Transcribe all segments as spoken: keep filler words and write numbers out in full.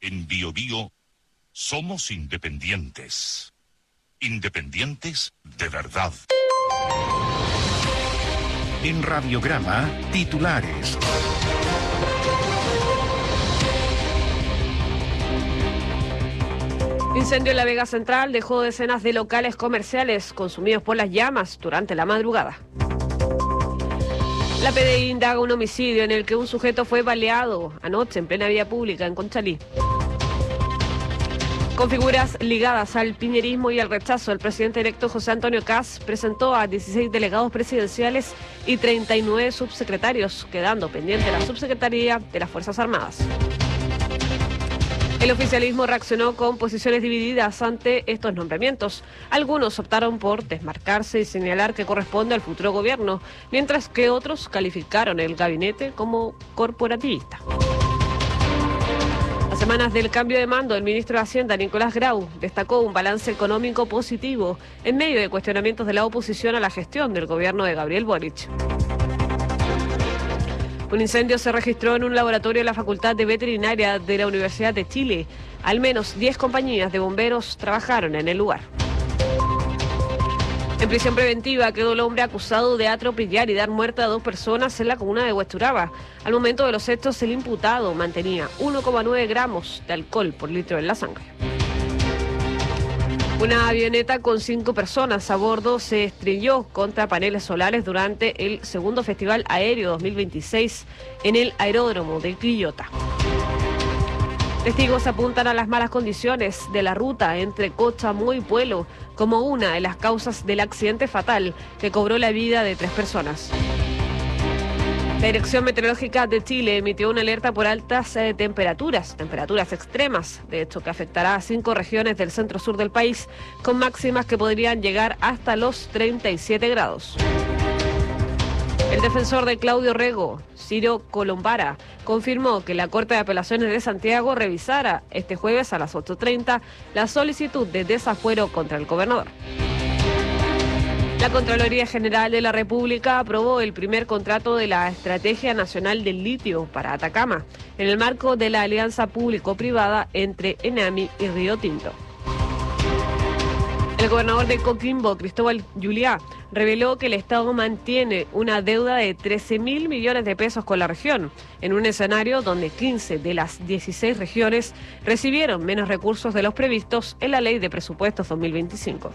En Bio Bio somos independientes. Independientes de verdad. En Radiograma, titulares. Incendio en la Vega Central dejó decenas de locales comerciales consumidos por las llamas durante la madrugada. La P D I indaga un homicidio en el que un sujeto fue baleado anoche en plena vía pública en Conchalí. Con figuras ligadas al piñerismo y al rechazo, el presidente electo José Antonio Kast presentó a dieciséis delegados presidenciales y treinta y nueve subsecretarios, quedando pendiente la subsecretaría de las Fuerzas Armadas. El oficialismo reaccionó con posiciones divididas ante estos nombramientos. Algunos optaron por desmarcarse y señalar que corresponde al futuro gobierno, mientras que otros calificaron el gabinete como corporativista. A semanas del cambio de mando, el ministro de Hacienda, Nicolás Grau, destacó un balance económico positivo en medio de cuestionamientos de la oposición a la gestión del gobierno de Gabriel Boric. Un incendio se registró en un laboratorio de la Facultad de Veterinaria de la Universidad de Chile. Al menos diez compañías de bomberos trabajaron en el lugar. En prisión preventiva quedó el hombre acusado de atropellar y dar muerte a dos personas en la comuna de Huesturaba. Al momento de los hechos, el imputado mantenía uno coma nueve gramos de alcohol por litro en la sangre. Una avioneta con cinco personas a bordo se estrelló contra paneles solares durante el segundo Festival Aéreo dos mil veintiséis en el aeródromo de Quillota. Testigos apuntan a las malas condiciones de la ruta entre Cochamó y Puelo como una de las causas del accidente fatal que cobró la vida de tres personas. La Dirección Meteorológica de Chile emitió una alerta por altas eh, temperaturas, temperaturas extremas, de hecho que afectará a cinco regiones del centro-sur del país, con máximas que podrían llegar hasta los treinta y siete grados. El defensor de Claudio Rego, Ciro Colombara, confirmó que la Corte de Apelaciones de Santiago revisara este jueves a las ocho treinta la solicitud de desafuero contra el gobernador. La Contraloría General de la República aprobó el primer contrato de la Estrategia Nacional del Litio para Atacama, en el marco de la alianza público-privada entre ENAMI y Río Tinto. El gobernador de Coquimbo, Cristóbal Juliá, reveló que el Estado mantiene una deuda de trece mil millones de pesos con la región, en un escenario donde quince de las dieciséis regiones recibieron menos recursos de los previstos en la Ley de Presupuestos dos mil veinticinco.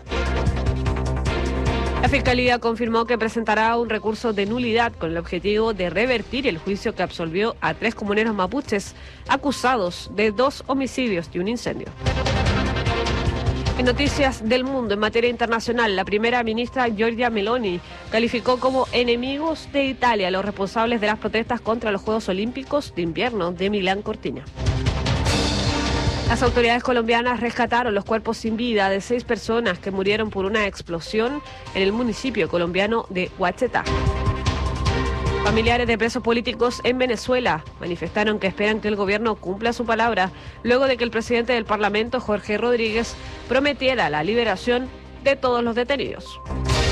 La Fiscalía confirmó que presentará un recurso de nulidad con el objetivo de revertir el juicio que absolvió a tres comuneros mapuches acusados de dos homicidios y un incendio. En noticias del mundo, en materia internacional, la primera ministra Giorgia Meloni calificó como enemigos de Italia a los responsables de las protestas contra los Juegos Olímpicos de Invierno de Milán Cortina. Las autoridades colombianas rescataron los cuerpos sin vida de seis personas que murieron por una explosión en el municipio colombiano de Huachetá. Familiares de presos políticos en Venezuela manifestaron que esperan que el gobierno cumpla su palabra luego de que el presidente del Parlamento, Jorge Rodríguez, prometiera la liberación de todos los detenidos.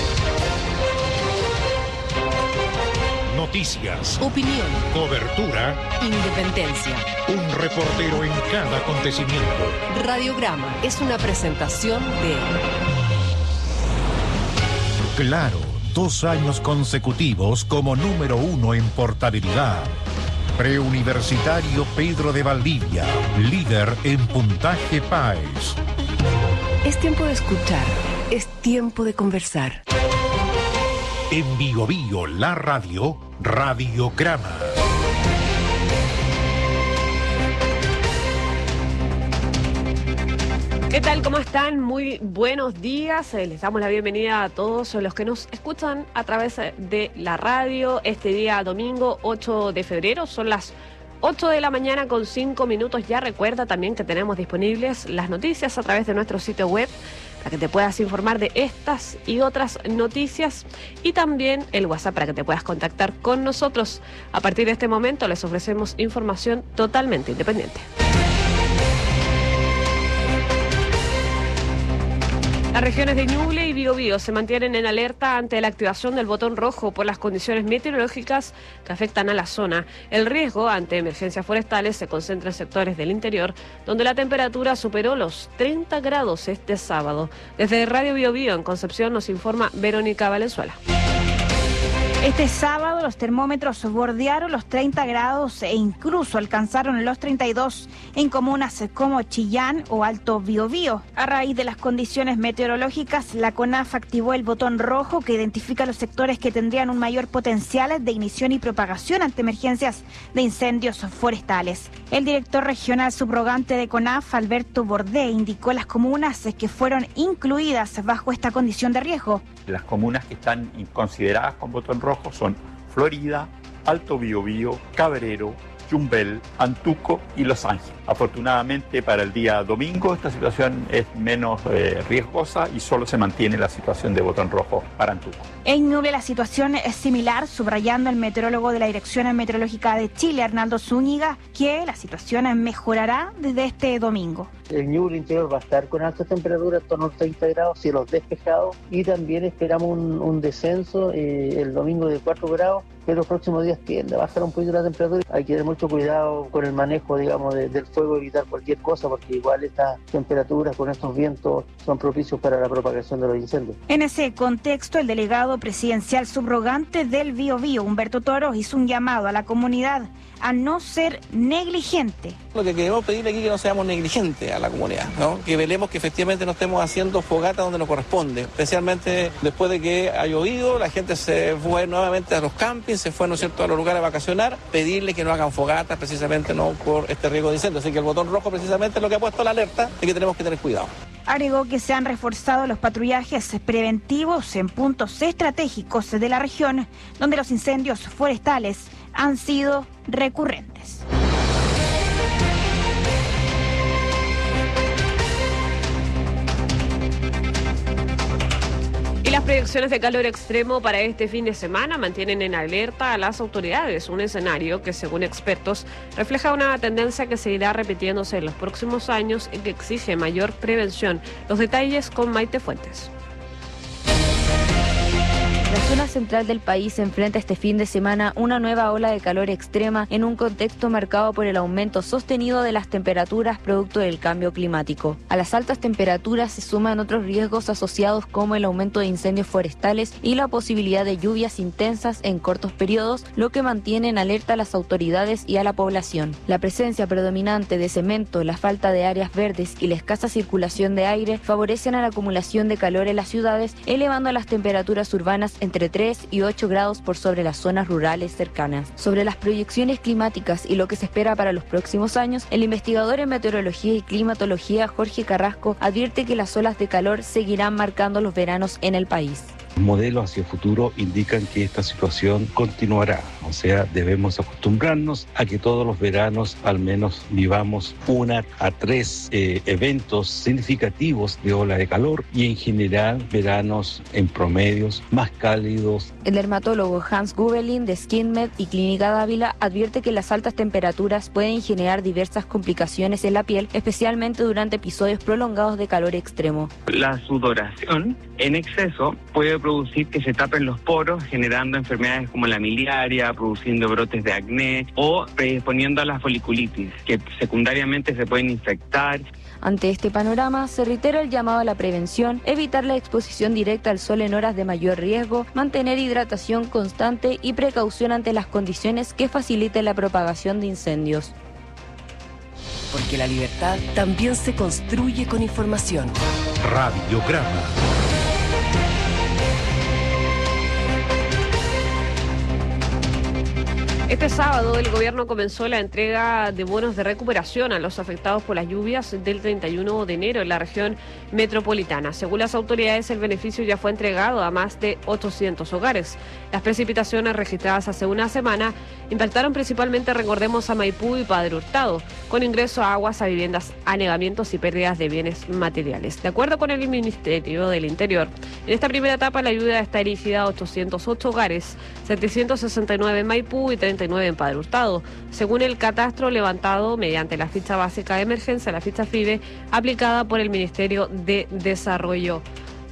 Noticias, opinión, cobertura, independencia. Un reportero en cada acontecimiento. Radiograma es una presentación de Claro, dos años consecutivos como número uno en portabilidad. Preuniversitario Pedro de Valdivia, líder en puntaje PAES. Es tiempo de escuchar, es tiempo de conversar. En Bio Bio, la radio, Radiograma. ¿Qué tal? ¿Cómo están? Muy buenos días. Eh, Les damos la bienvenida a todos los que nos escuchan a través de la radio. Este día domingo ocho de febrero son las ocho de la mañana con cinco minutos. Ya recuerda también que tenemos disponibles las noticias a través de nuestro sitio web para que te puedas informar de estas y otras noticias, y también el WhatsApp para que te puedas contactar con nosotros. A partir de este momento les ofrecemos información totalmente independiente. Las regiones de Ñuble y Biobío se mantienen en alerta ante la activación del botón rojo por las condiciones meteorológicas que afectan a la zona. El riesgo ante emergencias forestales se concentra en sectores del interior, donde la temperatura superó los treinta grados este sábado. Desde Radio Biobío en Concepción nos informa Verónica Valenzuela. Este sábado los termómetros bordearon los treinta grados e incluso alcanzaron los treinta y dos en comunas como Chillán o Alto Biobío. A raíz de las condiciones meteorológicas, la CONAF activó el botón rojo que identifica los sectores que tendrían un mayor potencial de ignición y propagación ante emergencias de incendios forestales. El director regional subrogante de CONAF, Alberto Bordé, indicó las comunas que fueron incluidas bajo esta condición de riesgo. Las comunas que están consideradas con botón rojo son Florida, Alto Biobío, Cabrero, Yumbel, Antuco y Los Ángeles. Afortunadamente para el día domingo esta situación es menos eh, riesgosa y solo se mantiene la situación de botón rojo para Antuco. En Ñuble la situación es similar, subrayando el meteorólogo de la Dirección Meteorológica de Chile, Arnaldo Zúñiga, que la situación mejorará desde este domingo. El Ñuble interior va a estar con altas temperaturas, en torno a los treinta grados, cielos despejados, y también esperamos un, un descenso eh, el domingo de cuatro grados, pero los próximos días tiende a bajar un poquito la temperatura. Hay que tener mucho cuidado con el manejo, digamos, de, del fuego, evitar cualquier cosa, porque igual estas temperaturas con estos vientos son propicios para la propagación de los incendios. En ese contexto, el delegado presidencial subrogante del Biobío, Humberto Toro, hizo un llamado a la comunidad a no ser negligente. Lo que queremos pedirle aquí es que no seamos negligentes a la comunidad, ¿no? Que velemos que efectivamente no estemos haciendo fogata donde nos corresponde, especialmente después de que ha llovido, la gente se fue nuevamente a los campings, se fue, ¿no es cierto?, a los lugares a vacacionar, pedirle que no hagan fogatas precisamente, ¿no?, por este riesgo de incendio. Así que el botón rojo precisamente es lo que ha puesto la alerta de que tenemos que tener cuidado. Agregó que se han reforzado los patrullajes preventivos en puntos estratégicos de la región, donde los incendios forestales han sido recurrentes. Y las proyecciones de calor extremo para este fin de semana mantienen en alerta a las autoridades, un escenario que, según expertos, refleja una tendencia que seguirá repitiéndose en los próximos años y que exige mayor prevención. Los detalles con Maite Fuentes. La zona central del país enfrenta este fin de semana una nueva ola de calor extrema en un contexto marcado por el aumento sostenido de las temperaturas producto del cambio climático. A las altas temperaturas se suman otros riesgos asociados como el aumento de incendios forestales y la posibilidad de lluvias intensas en cortos periodos, lo que mantiene en alerta a las autoridades y a la población. La presencia predominante de cemento, la falta de áreas verdes y la escasa circulación de aire favorecen a la acumulación de calor en las ciudades, elevando las temperaturas urbanas entre tres y ocho grados por sobre las zonas rurales cercanas. Sobre las proyecciones climáticas y lo que se espera para los próximos años, el investigador en meteorología y climatología Jorge Carrasco advierte que las olas de calor seguirán marcando los veranos en el país. Modelos hacia el futuro indican que esta situación continuará, o sea, debemos acostumbrarnos a que todos los veranos al menos vivamos una a tres eh, eventos significativos de ola de calor y en general veranos en promedios más cálidos. El dermatólogo Hans Gubelin de SkinMed y Clínica Dávila advierte que las altas temperaturas pueden generar diversas complicaciones en la piel, especialmente durante episodios prolongados de calor extremo. La sudoración en exceso puede producir que se tapen los poros, generando enfermedades como la miliaria, produciendo brotes de acné o predisponiendo a la foliculitis, que secundariamente se pueden infectar. Ante este panorama, se reitera el llamado a la prevención, evitar la exposición directa al sol en horas de mayor riesgo, mantener hidratación constante y precaución ante las condiciones que faciliten la propagación de incendios. Porque la libertad también se construye con información. Radiograma. Este sábado el gobierno comenzó la entrega de bonos de recuperación a los afectados por las lluvias del treinta y uno de enero en la región metropolitana. Según las autoridades, el beneficio ya fue entregado a más de ochocientos hogares. Las precipitaciones registradas hace una semana impactaron principalmente, recordemos, a Maipú y Padre Hurtado, con ingreso a aguas, a viviendas, anegamientos y pérdidas de bienes materiales. De acuerdo con el Ministerio del Interior, en esta primera etapa la ayuda está dirigida a ochocientos ocho hogares, setecientos sesenta y nueve en Maipú y treinta y nueve en Padre Hurtado, según el catastro levantado mediante la ficha básica de emergencia, la ficha FIBE, aplicada por el Ministerio de Desarrollo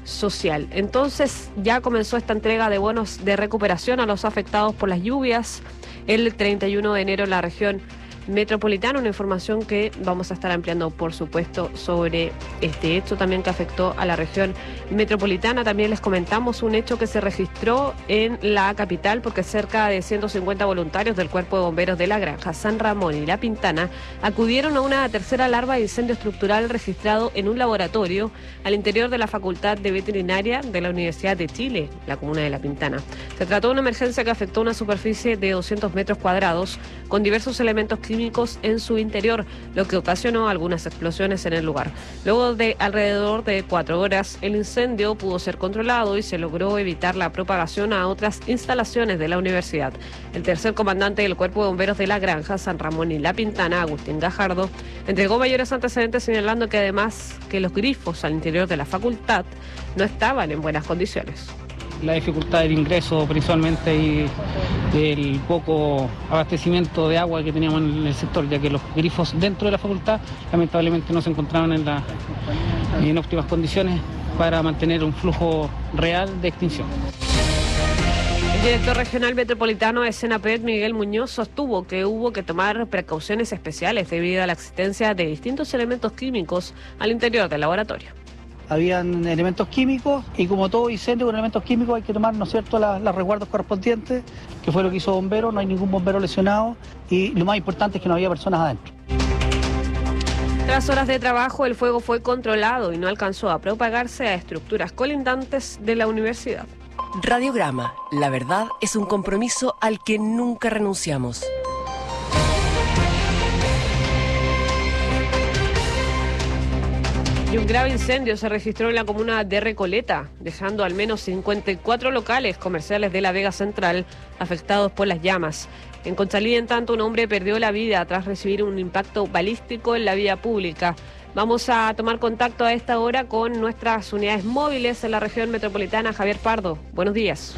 social. Entonces ya comenzó esta entrega de bonos de recuperación a los afectados por las lluvias el treinta y uno de enero en la región metropolitana, una información que vamos a estar ampliando, por supuesto, sobre este hecho también que afectó a la región metropolitana. También les comentamos un hecho que se registró en la capital, porque cerca de ciento cincuenta voluntarios del Cuerpo de Bomberos de La Granja, San Ramón y La Pintana acudieron a una tercera alarma de incendio estructural registrado en un laboratorio al interior de la Facultad de Veterinaria de la Universidad de Chile, la comuna de La Pintana. Se trató de una emergencia que afectó una superficie de doscientos metros cuadrados con diversos elementos químicos en su interior, lo que ocasionó algunas explosiones en el lugar. Luego de alrededor de cuatro horas, el incendio pudo ser controlado y se logró evitar la propagación a otras instalaciones de la universidad. El tercer comandante del Cuerpo de Bomberos de La Granja, San Ramón y La Pintana, Agustín Gajardo, entregó mayores antecedentes señalando que además que los grifos al interior de la facultad no estaban en buenas condiciones. La dificultad del ingreso principalmente y el poco abastecimiento de agua que teníamos en el sector, ya que los grifos dentro de la facultad lamentablemente no se encontraban en, la, en óptimas condiciones para mantener un flujo real de extinción. El director regional metropolitano de Senapred, Miguel Muñoz, sostuvo que hubo que tomar precauciones especiales debido a la existencia de distintos elementos químicos al interior del laboratorio. Habían elementos químicos y como todo incendio con elementos químicos hay que tomar, ¿no es cierto?, los resguardos correspondientes, que fue lo que hizo bombero. No hay ningún bombero lesionado y lo más importante es que no había personas adentro. Tras horas de trabajo, el fuego fue controlado y no alcanzó a propagarse a estructuras colindantes de la universidad. Radiograma, la verdad es un compromiso al que nunca renunciamos. Y un grave incendio se registró en la comuna de Recoleta, dejando al menos cincuenta y cuatro locales comerciales de la Vega Central afectados por las llamas. En Conchalí, en tanto, un hombre perdió la vida tras recibir un impacto balístico en la vía pública. Vamos a tomar contacto a esta hora con nuestras unidades móviles en la región metropolitana. Javier Pardo, buenos días.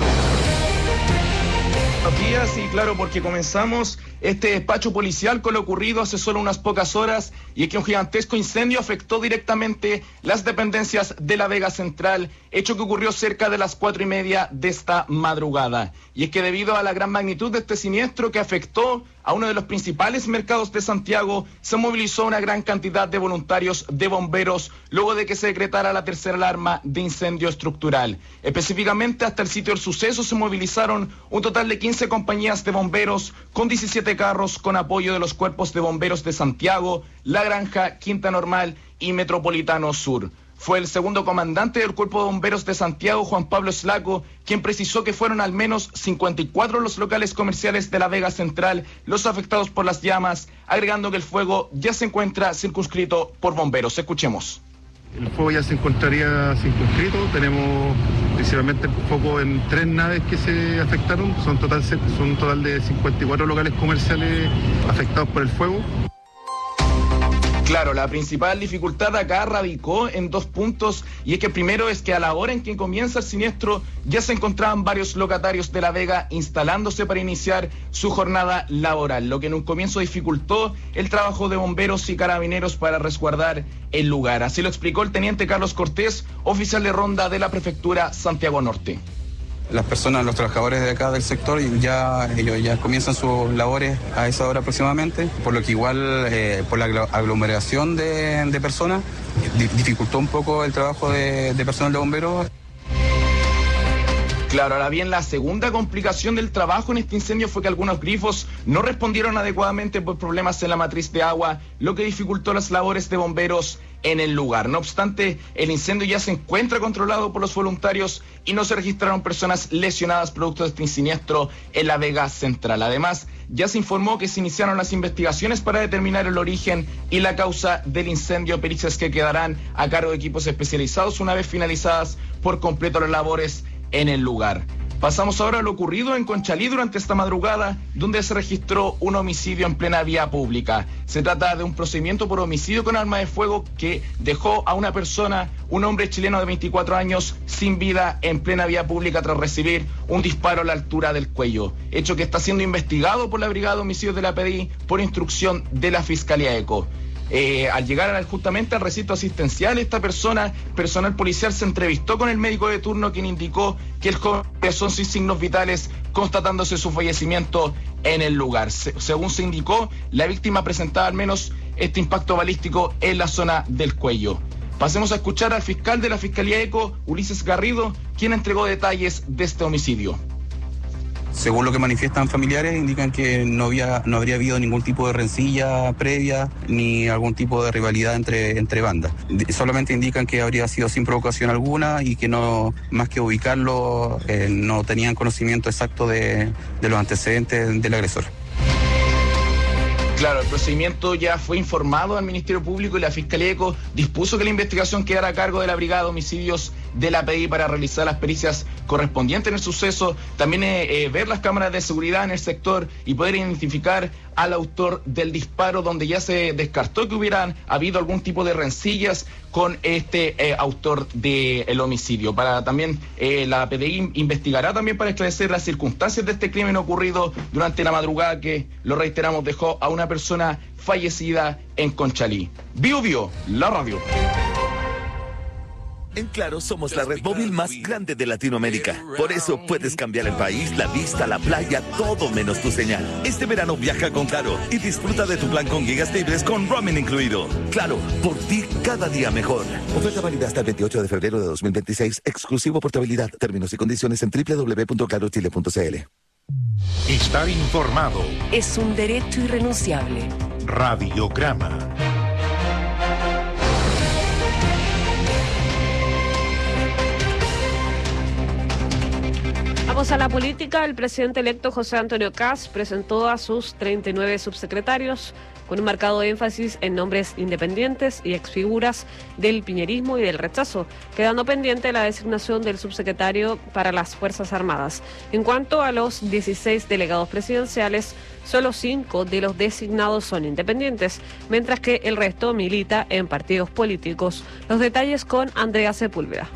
Buenos días, y claro, porque comenzamos este despacho policial con lo ocurrido hace solo unas pocas horas, y es que un gigantesco incendio afectó directamente las dependencias de la Vega Central, hecho que ocurrió cerca de las cuatro y media de esta madrugada. Y es que debido a la gran magnitud de este siniestro que afectó a uno de los principales mercados de Santiago, se movilizó una gran cantidad de voluntarios de bomberos luego de que se decretara la tercera alarma de incendio estructural. Específicamente, hasta el sitio del suceso se movilizaron un total de quince compañías de bomberos con diecisiete carros con apoyo de los cuerpos de bomberos de Santiago, La Granja, Quinta Normal y Metropolitano Sur. Fue el segundo comandante del Cuerpo de Bomberos de Santiago, Juan Pablo Slaco, quien precisó que fueron al menos cincuenta y cuatro los locales comerciales de la Vega Central los afectados por las llamas, agregando que el fuego ya se encuentra circunscrito por bomberos. Escuchemos. El fuego ya se encontraría circunscrito. Tenemos principalmente foco en tres naves que se afectaron. Son total, son un total de cincuenta y cuatro locales comerciales afectados por el fuego. Claro, la principal dificultad acá radicó en dos puntos, y es que primero es que a la hora en que comienza el siniestro ya se encontraban varios locatarios de La Vega instalándose para iniciar su jornada laboral, lo que en un comienzo dificultó el trabajo de bomberos y carabineros para resguardar el lugar. Así lo explicó el teniente Carlos Cortés, oficial de ronda de la prefectura Santiago Norte. Las personas, los trabajadores de acá del sector, ya ellos ya comienzan sus labores a esa hora aproximadamente, por lo que igual eh, por la aglomeración de, de personas dificultó un poco el trabajo de, de personal de bomberos. Claro, ahora bien, la segunda complicación del trabajo en este incendio fue que algunos grifos no respondieron adecuadamente por problemas en la matriz de agua, lo que dificultó las labores de bomberos en el lugar. No obstante, el incendio ya se encuentra controlado por los voluntarios y no se registraron personas lesionadas producto de este siniestro en la Vega Central. Además, ya se informó que se iniciaron las investigaciones para determinar el origen y la causa del incendio, pericias que quedarán a cargo de equipos especializados una vez finalizadas por completo las labores en el lugar. Pasamos ahora a lo ocurrido en Conchalí durante esta madrugada, donde se registró un homicidio en plena vía pública. Se trata de un procedimiento por homicidio con arma de fuego que dejó a una persona, un hombre chileno de veinticuatro años, sin vida en plena vía pública tras recibir un disparo a la altura del cuello. Hecho que está siendo investigado por la Brigada de Homicidios de la P D I por instrucción de la Fiscalía ECO. Eh, al llegar al, justamente al recinto asistencial, esta persona, personal policial, se entrevistó con el médico de turno, quien indicó que el joven son sin signos vitales, constatándose su fallecimiento en el lugar. Se, según se indicó, la víctima presentaba al menos este impacto balístico en la zona del cuello. Pasemos a escuchar al fiscal de la Fiscalía ECO, Ulises Garrido, quien entregó detalles de este homicidio. Según lo que manifiestan familiares, indican que no había, no habría habido ningún tipo de rencilla previa ni algún tipo de rivalidad entre, entre bandas. Solamente indican que habría sido sin provocación alguna y que no, más que ubicarlo, eh, no tenían conocimiento exacto de, de los antecedentes del agresor. Claro, el procedimiento ya fue informado al Ministerio Público y la Fiscalía ECO dispuso que la investigación quedara a cargo de la Brigada de Homicidios de la P I para realizar las pericias correspondientes en el suceso, también eh, eh, ver las cámaras de seguridad en el sector y poder identificar al autor del disparo, donde ya se descartó que hubieran habido algún tipo de rencillas con este eh, autor del homicidio. Para también eh, la P D I investigará también para esclarecer las circunstancias de este crimen ocurrido durante la madrugada que, lo reiteramos, dejó a una persona fallecida en Conchalí. Bio Bio, la radio. En Claro somos la red móvil más grande de Latinoamérica. Por eso puedes cambiar el país, la vista, la playa, todo menos tu señal. Este verano viaja con Claro y disfruta de tu plan con gigas libres con roaming incluido. Claro, por ti cada día mejor. Oferta válida hasta el veintiocho de febrero de dos mil veintiséis. Exclusivo portabilidad. Términos y condiciones en doble u doble u doble u punto claro chile punto c l. Estar informado es un derecho irrenunciable. Radiograma. Vamos a la política. El presidente electo José Antonio Kast presentó a sus treinta y nueve subsecretarios con un marcado énfasis en nombres independientes y exfiguras del piñerismo y del rechazo, quedando pendiente la designación del subsecretario para las Fuerzas Armadas. En cuanto a los dieciséis delegados presidenciales, solo cinco de los designados son independientes, mientras que el resto milita en partidos políticos. Los detalles con Andrea Sepúlveda.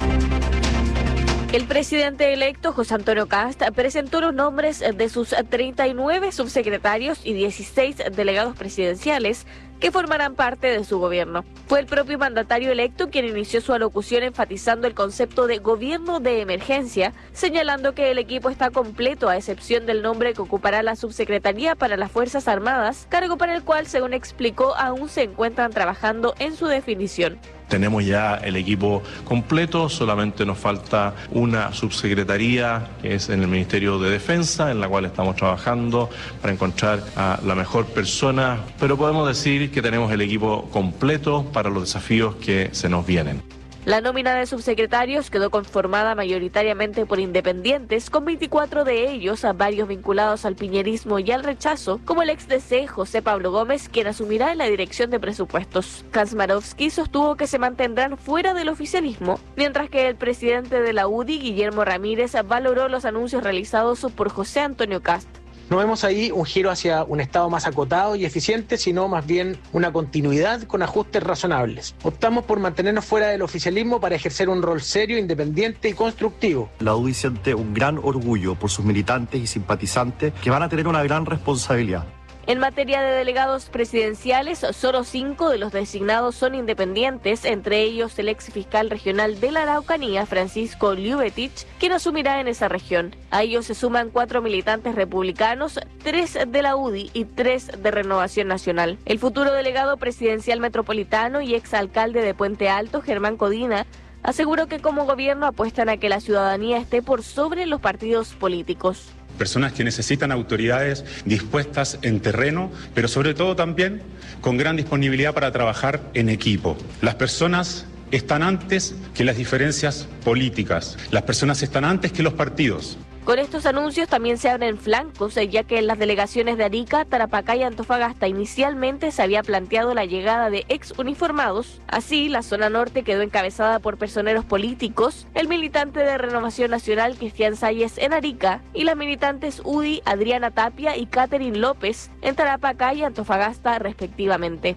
El presidente electo, José Antonio Kast, presentó los nombres de sus treinta y nueve subsecretarios y dieciséis delegados presidenciales que formarán parte de su gobierno. Fue el propio mandatario electo quien inició su alocución enfatizando el concepto de gobierno de emergencia, señalando que el equipo está completo a excepción del nombre que ocupará la subsecretaría para las Fuerzas Armadas, cargo para el cual, según explicó, aún se encuentran trabajando en su definición. Tenemos ya el equipo completo, solamente nos falta una subsecretaría que es en el Ministerio de Defensa, en la cual estamos trabajando para encontrar a la mejor persona, pero podemos decir que tenemos el equipo completo para los desafíos que se nos vienen. La nómina de subsecretarios quedó conformada mayoritariamente por independientes, con veinticuatro de ellos, a varios vinculados al piñerismo y al rechazo, como el ex D C José Pablo Gómez, quien asumirá en la dirección de presupuestos. Kaczmarowski sostuvo que se mantendrán fuera del oficialismo, mientras que el presidente de la U D I, Guillermo Ramírez, valoró los anuncios realizados por José Antonio Kast. No vemos ahí un giro hacia un Estado más acotado y eficiente, sino más bien una continuidad con ajustes razonables. Optamos por mantenernos fuera del oficialismo para ejercer un rol serio, independiente y constructivo. La U D I siente un gran orgullo por sus militantes y simpatizantes que van a tener una gran responsabilidad. En materia de delegados presidenciales, solo cinco de los designados son independientes, entre ellos el ex fiscal regional de la Araucanía, Francisco Ljubetich, quien asumirá en esa región. A ellos se suman cuatro militantes republicanos, tres de la U D I y tres de Renovación Nacional. El futuro delegado presidencial metropolitano y exalcalde de Puente Alto, Germán Codina, aseguró que como gobierno apuestan a que la ciudadanía esté por sobre los partidos políticos. Personas que necesitan autoridades dispuestas en terreno, pero sobre todo también con gran disponibilidad para trabajar en equipo. Las personas están antes que las diferencias políticas. Las personas están antes que los partidos. Con estos anuncios también se abren flancos, ya que en las delegaciones de Arica, Tarapacá y Antofagasta inicialmente se había planteado la llegada de ex uniformados. Así, la zona norte quedó encabezada por personeros políticos, el militante de Renovación Nacional Cristian Salles en Arica y las militantes U D I Adriana Tapia y Catherine López en Tarapacá y Antofagasta respectivamente.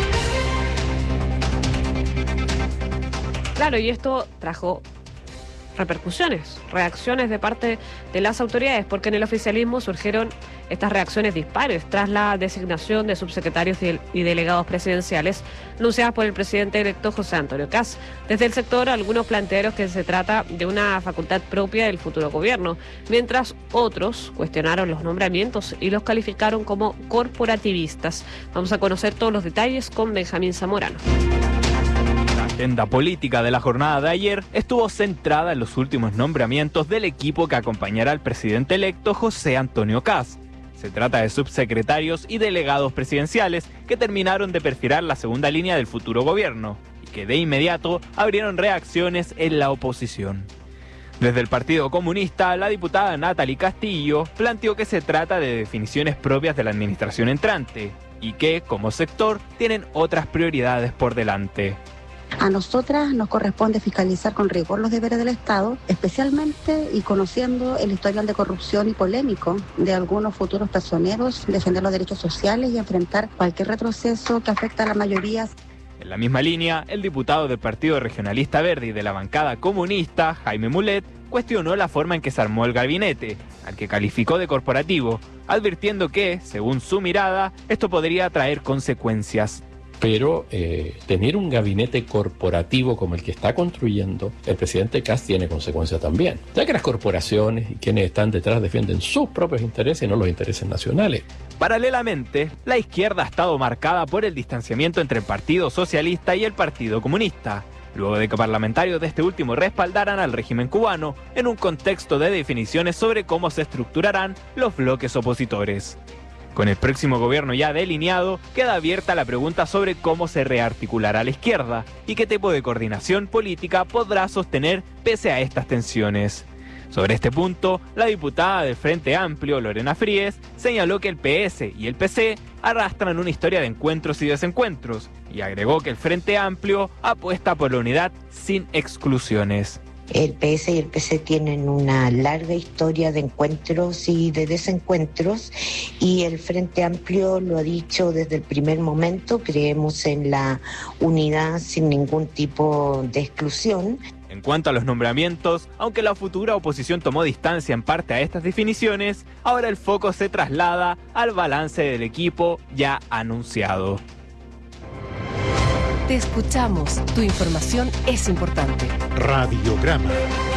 Claro, y esto trajo repercusiones, reacciones de parte de las autoridades, porque en el oficialismo surgieron estas reacciones dispares tras la designación de subsecretarios y delegados presidenciales anunciadas por el presidente electo José Antonio Kast. Desde el sector, algunos plantearon que se trata de una facultad propia del futuro gobierno, mientras otros cuestionaron los nombramientos y los calificaron como corporativistas. Vamos a conocer todos los detalles con Benjamín Zamorano. La agenda política de la jornada de ayer estuvo centrada en los últimos nombramientos del equipo que acompañará al presidente electo José Antonio Kast. Se trata de subsecretarios y delegados presidenciales que terminaron de perfilar la segunda línea del futuro gobierno y que de inmediato abrieron reacciones en la oposición. Desde el Partido Comunista, la diputada Natalie Castillo planteó que se trata de definiciones propias de la administración entrante y que, como sector, tienen otras prioridades por delante. A nosotras nos corresponde fiscalizar con rigor los deberes del Estado, especialmente y conociendo el historial de corrupción y polémico de algunos futuros personeros, defender los derechos sociales y enfrentar cualquier retroceso que afecte a la mayoría. En la misma línea, el diputado del Partido Regionalista Verde y de la bancada comunista, Jaime Mulet, cuestionó la forma en que se armó el gabinete, al que calificó de corporativo, advirtiendo que, según su mirada, esto podría traer consecuencias. Pero eh, tener un gabinete corporativo como el que está construyendo el presidente Kast tiene consecuencias también, ya que las corporaciones y quienes están detrás defienden sus propios intereses y no los intereses nacionales. Paralelamente, la izquierda ha estado marcada por el distanciamiento entre el Partido Socialista y el Partido Comunista, luego de que parlamentarios de este último respaldaran al régimen cubano en un contexto de definiciones sobre cómo se estructurarán los bloques opositores. Con el próximo gobierno ya delineado, queda abierta la pregunta sobre cómo se rearticulará la izquierda y qué tipo de coordinación política podrá sostener pese a estas tensiones. Sobre este punto, la diputada del Frente Amplio, Lorena Fríes, señaló que el P S y el P C arrastran una historia de encuentros y desencuentros, y agregó que el Frente Amplio apuesta por la unidad sin exclusiones. El P S y el P C tienen una larga historia de encuentros y de desencuentros y el Frente Amplio lo ha dicho desde el primer momento, creemos en la unidad sin ningún tipo de exclusión. En cuanto a los nombramientos, aunque la futura oposición tomó distancia en parte a estas definiciones, ahora el foco se traslada al balance del equipo ya anunciado. Te escuchamos, tu información es importante. Radiograma.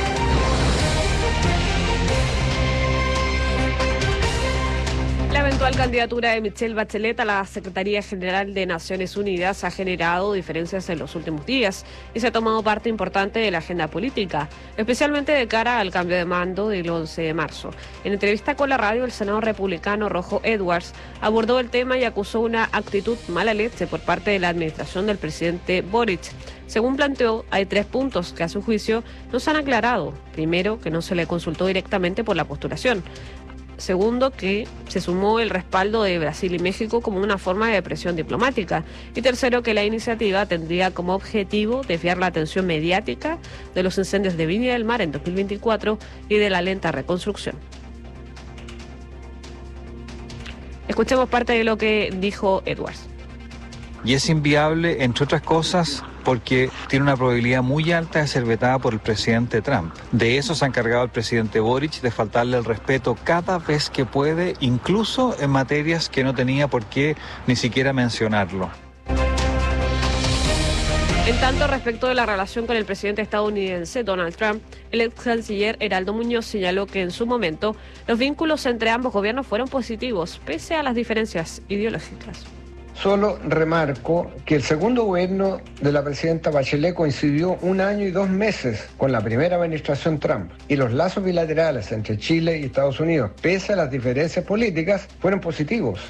La eventual candidatura de Michelle Bachelet a la Secretaría General de Naciones Unidas ha generado diferencias en los últimos días y se ha tomado parte importante de la agenda política, especialmente de cara al cambio de mando del once de marzo. En entrevista con la radio, el senador republicano Rojo Edwards abordó el tema y acusó una actitud mala leche por parte de la administración del presidente Boric. Según planteó, hay tres puntos que a su juicio no se han aclarado. Primero, que no se le consultó directamente por la postulación. Segundo, que se sumó el respaldo de Brasil y México como una forma de presión diplomática. Y tercero, que la iniciativa tendría como objetivo desviar la atención mediática de los incendios de Viña del Mar en dos mil veinticuatro y de la lenta reconstrucción. Escuchemos parte de lo que dijo Edwards. Y es inviable, entre otras cosas, porque tiene una probabilidad muy alta de ser vetada por el presidente Trump. De eso se ha encargado el presidente Boric, de faltarle el respeto cada vez que puede, incluso en materias que no tenía por qué ni siquiera mencionarlo. En tanto, respecto de la relación con el presidente estadounidense Donald Trump, el ex canciller Heraldo Muñoz señaló que en su momento los vínculos entre ambos gobiernos fueron positivos, pese a las diferencias ideológicas. Solo remarco que el segundo gobierno de la presidenta Bachelet coincidió un año y dos meses con la primera administración Trump y los lazos bilaterales entre Chile y Estados Unidos, pese a las diferencias políticas, fueron positivos.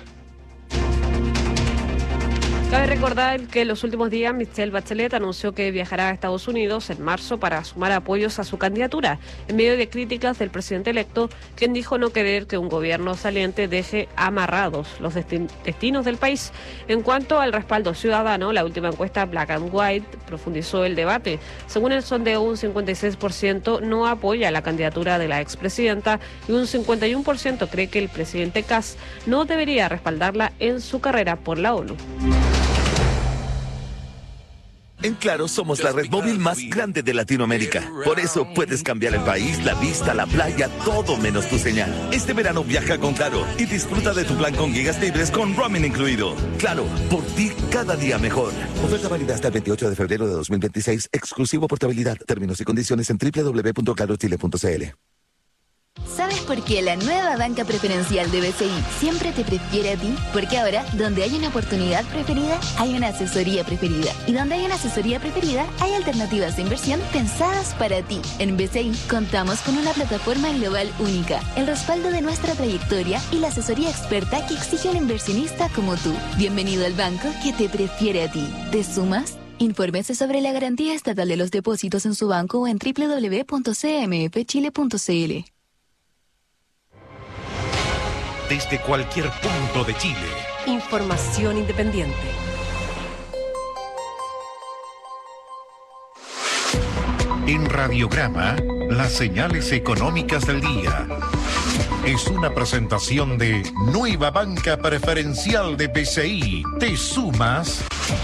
Cabe recordar que en los últimos días Michelle Bachelet anunció que viajará a Estados Unidos en marzo para sumar apoyos a su candidatura, en medio de críticas del presidente electo, quien dijo no querer que un gobierno saliente deje amarrados los destin- destinos del país. En cuanto al respaldo ciudadano, la última encuesta Black and White profundizó el debate. Según el sondeo, un cincuenta y seis por ciento no apoya la candidatura de la expresidenta y un cincuenta y uno por ciento cree que el presidente Kast no debería respaldarla en su carrera por la ONU. En Claro somos la red móvil más grande de Latinoamérica. Por eso puedes cambiar el país, la vista, la playa, todo menos tu señal. Este verano viaja con Claro y disfruta de tu plan con gigas libres con roaming incluido. Claro, por ti cada día mejor. Oferta válida hasta el veintiocho de febrero de dos mil veintiséis. Exclusivo portabilidad. Términos y condiciones en doble u doble u doble u punto claro chile punto c l. ¿Sabes por qué la nueva banca preferencial de B C I siempre te prefiere a ti? Porque ahora, donde hay una oportunidad preferida, hay una asesoría preferida. Y donde hay una asesoría preferida, hay alternativas de inversión pensadas para ti. En B C I contamos con una plataforma global única, el respaldo de nuestra trayectoria y la asesoría experta que exige un inversionista como tú. Bienvenido al banco que te prefiere a ti. ¿Te sumas? Infórmese sobre la garantía estatal de los depósitos en su banco o en doble u doble u doble u punto c m f chile punto c l. Desde cualquier punto de Chile. Información independiente. En Radiograma, las señales económicas del día. Es una presentación de Nueva Banca Preferencial de B C I. ¿Te sumas?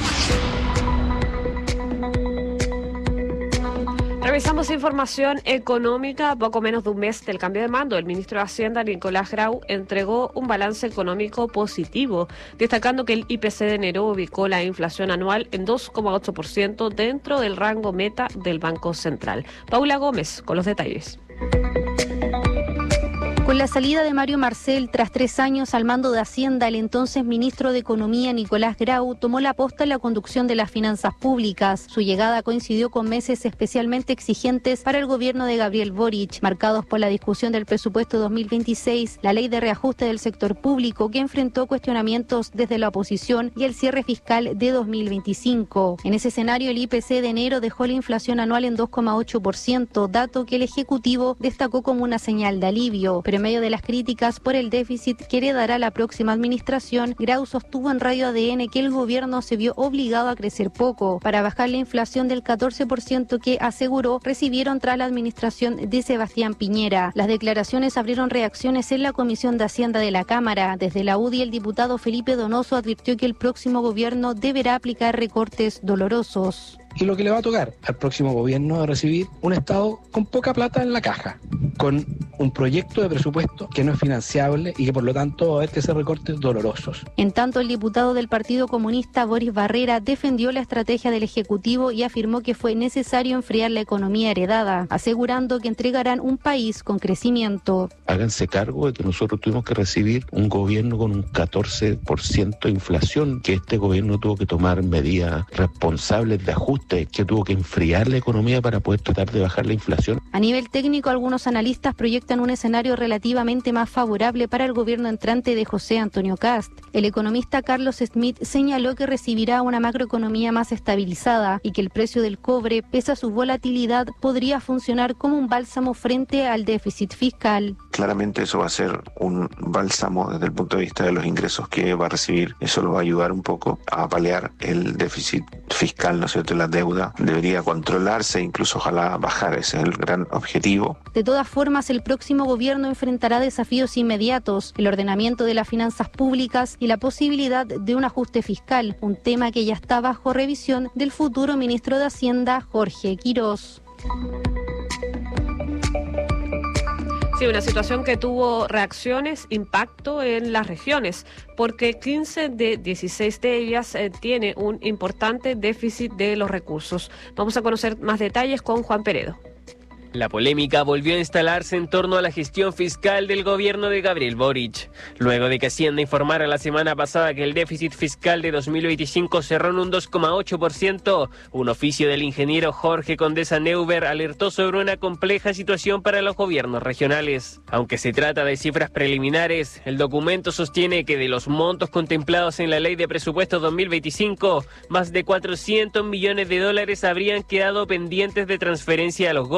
Revisamos información económica. A poco menos de un mes del cambio de mando, el ministro de Hacienda, Nicolás Grau, entregó un balance económico positivo, destacando que el I P C de enero ubicó la inflación anual en dos coma ocho por ciento dentro del rango meta del Banco Central. Paula Gómez con los detalles. Con la salida de Mario Marcel tras tres años al mando de Hacienda, el entonces ministro de Economía, Nicolás Grau, tomó la posta en la conducción de las finanzas públicas. Su llegada coincidió con meses especialmente exigentes para el gobierno de Gabriel Boric, marcados por la discusión del presupuesto dos mil veintiséis, la ley de reajuste del sector público, que enfrentó cuestionamientos desde la oposición, y el cierre fiscal de dos mil veinticinco. En ese escenario, el I P C de enero dejó la inflación anual en dos coma ocho por ciento, dato que el Ejecutivo destacó como una señal de alivio. Pero en medio de las críticas por el déficit que heredará la próxima administración, Grau sostuvo en Radio A D N que el gobierno se vio obligado a crecer poco para bajar la inflación del catorce por ciento que, aseguró, recibieron tras la administración de Sebastián Piñera. Las declaraciones abrieron reacciones en la Comisión de Hacienda de la Cámara. Desde la U D I, el diputado Felipe Donoso advirtió que el próximo gobierno deberá aplicar recortes dolorosos. Y lo que le va a tocar al próximo gobierno es recibir un Estado con poca plata en la caja, con un proyecto de presupuesto que no es financiable y que por lo tanto va a haber que hacer recortes dolorosos. En tanto, el diputado del Partido Comunista, Boris Barrera, defendió la estrategia del Ejecutivo y afirmó que fue necesario enfriar la economía heredada, asegurando que entregarán un país con crecimiento. Háganse cargo de que nosotros tuvimos que recibir un gobierno con un catorce por ciento de inflación, que este gobierno tuvo que tomar medidas responsables de ajuste, que tuvo que enfriar la economía para poder tratar de bajar la inflación. A nivel técnico, algunos analistas proyectan un escenario relativamente más favorable para el gobierno entrante de José Antonio Kast. El economista Carlos Smith señaló que recibirá una macroeconomía más estabilizada y que el precio del cobre, pese a su volatilidad, podría funcionar como un bálsamo frente al déficit fiscal. Claramente eso va a ser un bálsamo desde el punto de vista de los ingresos que va a recibir. Eso lo va a ayudar un poco a paliar el déficit fiscal, ¿no es cierto? La deuda debería controlarse, incluso ojalá bajar, ese es el gran objetivo. De todas formas, el próximo gobierno enfrentará desafíos inmediatos, el ordenamiento de las finanzas públicas y la posibilidad de un ajuste fiscal, un tema que ya está bajo revisión del futuro ministro de Hacienda, Jorge Quirós. Sí, una situación que tuvo reacciones, impacto en las regiones, porque quince de dieciséis de ellas eh, tiene un importante déficit de los recursos. Vamos a conocer más detalles con Juan Peredo. La polémica volvió a instalarse en torno a la gestión fiscal del gobierno de Gabriel Boric. Luego de que Hacienda informara la semana pasada que el déficit fiscal de dos mil veinticinco cerró en un dos coma ocho por ciento, un oficio del ingeniero Jorge Condesa Neuber alertó sobre una compleja situación para los gobiernos regionales. Aunque se trata de cifras preliminares, el documento sostiene que de los montos contemplados en la Ley de Presupuesto dos mil veinticinco, más de cuatrocientos millones de dólares habrían quedado pendientes de transferencia a los GORES,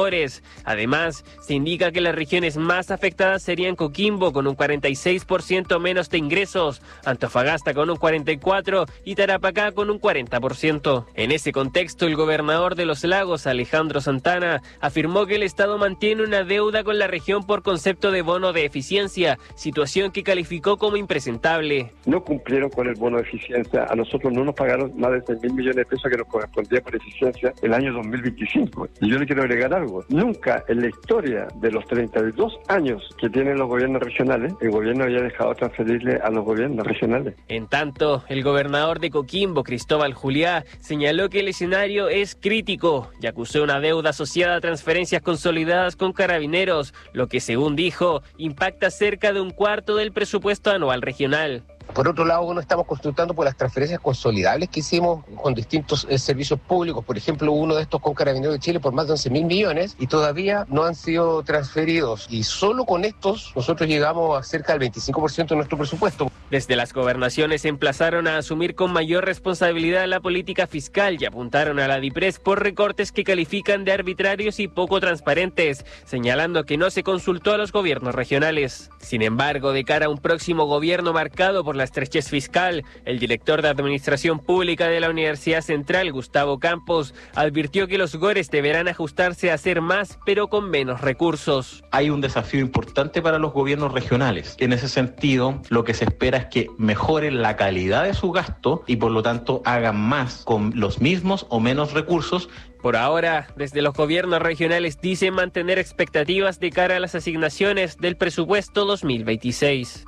Además, se indica que las regiones más afectadas serían Coquimbo con un cuarenta y seis por ciento menos de ingresos, Antofagasta con un cuarenta y cuatro por ciento y Tarapacá con un cuarenta por ciento. En ese contexto, el gobernador de Los Lagos, Alejandro Santana, afirmó que el Estado mantiene una deuda con la región por concepto de bono de eficiencia, situación que calificó como impresentable. No cumplieron con el bono de eficiencia, a nosotros no nos pagaron más de seis mil millones de pesos que nos correspondía por eficiencia el año dos mil veinticinco. Y yo le quiero agregar algo, nunca en la historia de los treinta y dos años que tienen los gobiernos regionales, el gobierno había dejado transferirle a los gobiernos regionales. En tanto, el gobernador de Coquimbo, Cristóbal Juliá, señaló que el escenario es crítico y acusó una deuda asociada a transferencias consolidadas con Carabineros, lo que según dijo, impacta cerca de un cuarto del presupuesto anual regional. Por otro lado, no estamos consultando por las transferencias consolidables que hicimos con distintos eh, servicios públicos. Por ejemplo, uno de estos con Carabineros de Chile por más de once mil millones y todavía no han sido transferidos. Y solo con estos nosotros llegamos a cerca del veinticinco por ciento de nuestro presupuesto. Desde las gobernaciones se emplazaron a asumir con mayor responsabilidad la política fiscal y apuntaron a la DIPRES por recortes que califican de arbitrarios y poco transparentes, señalando que no se consultó a los gobiernos regionales. Sin embargo, de cara a un próximo gobierno marcado por la estrechez fiscal, el director de Administración Pública de la Universidad Central, Gustavo Campos, advirtió que los gores deberán ajustarse a hacer más, pero con menos recursos. Hay un desafío importante para los gobiernos regionales. En ese sentido, lo que se espera es que mejoren la calidad de su gasto y por lo tanto hagan más con los mismos o menos recursos. Por ahora, desde los gobiernos regionales dicen mantener expectativas de cara a las asignaciones del presupuesto dos mil veintiséis.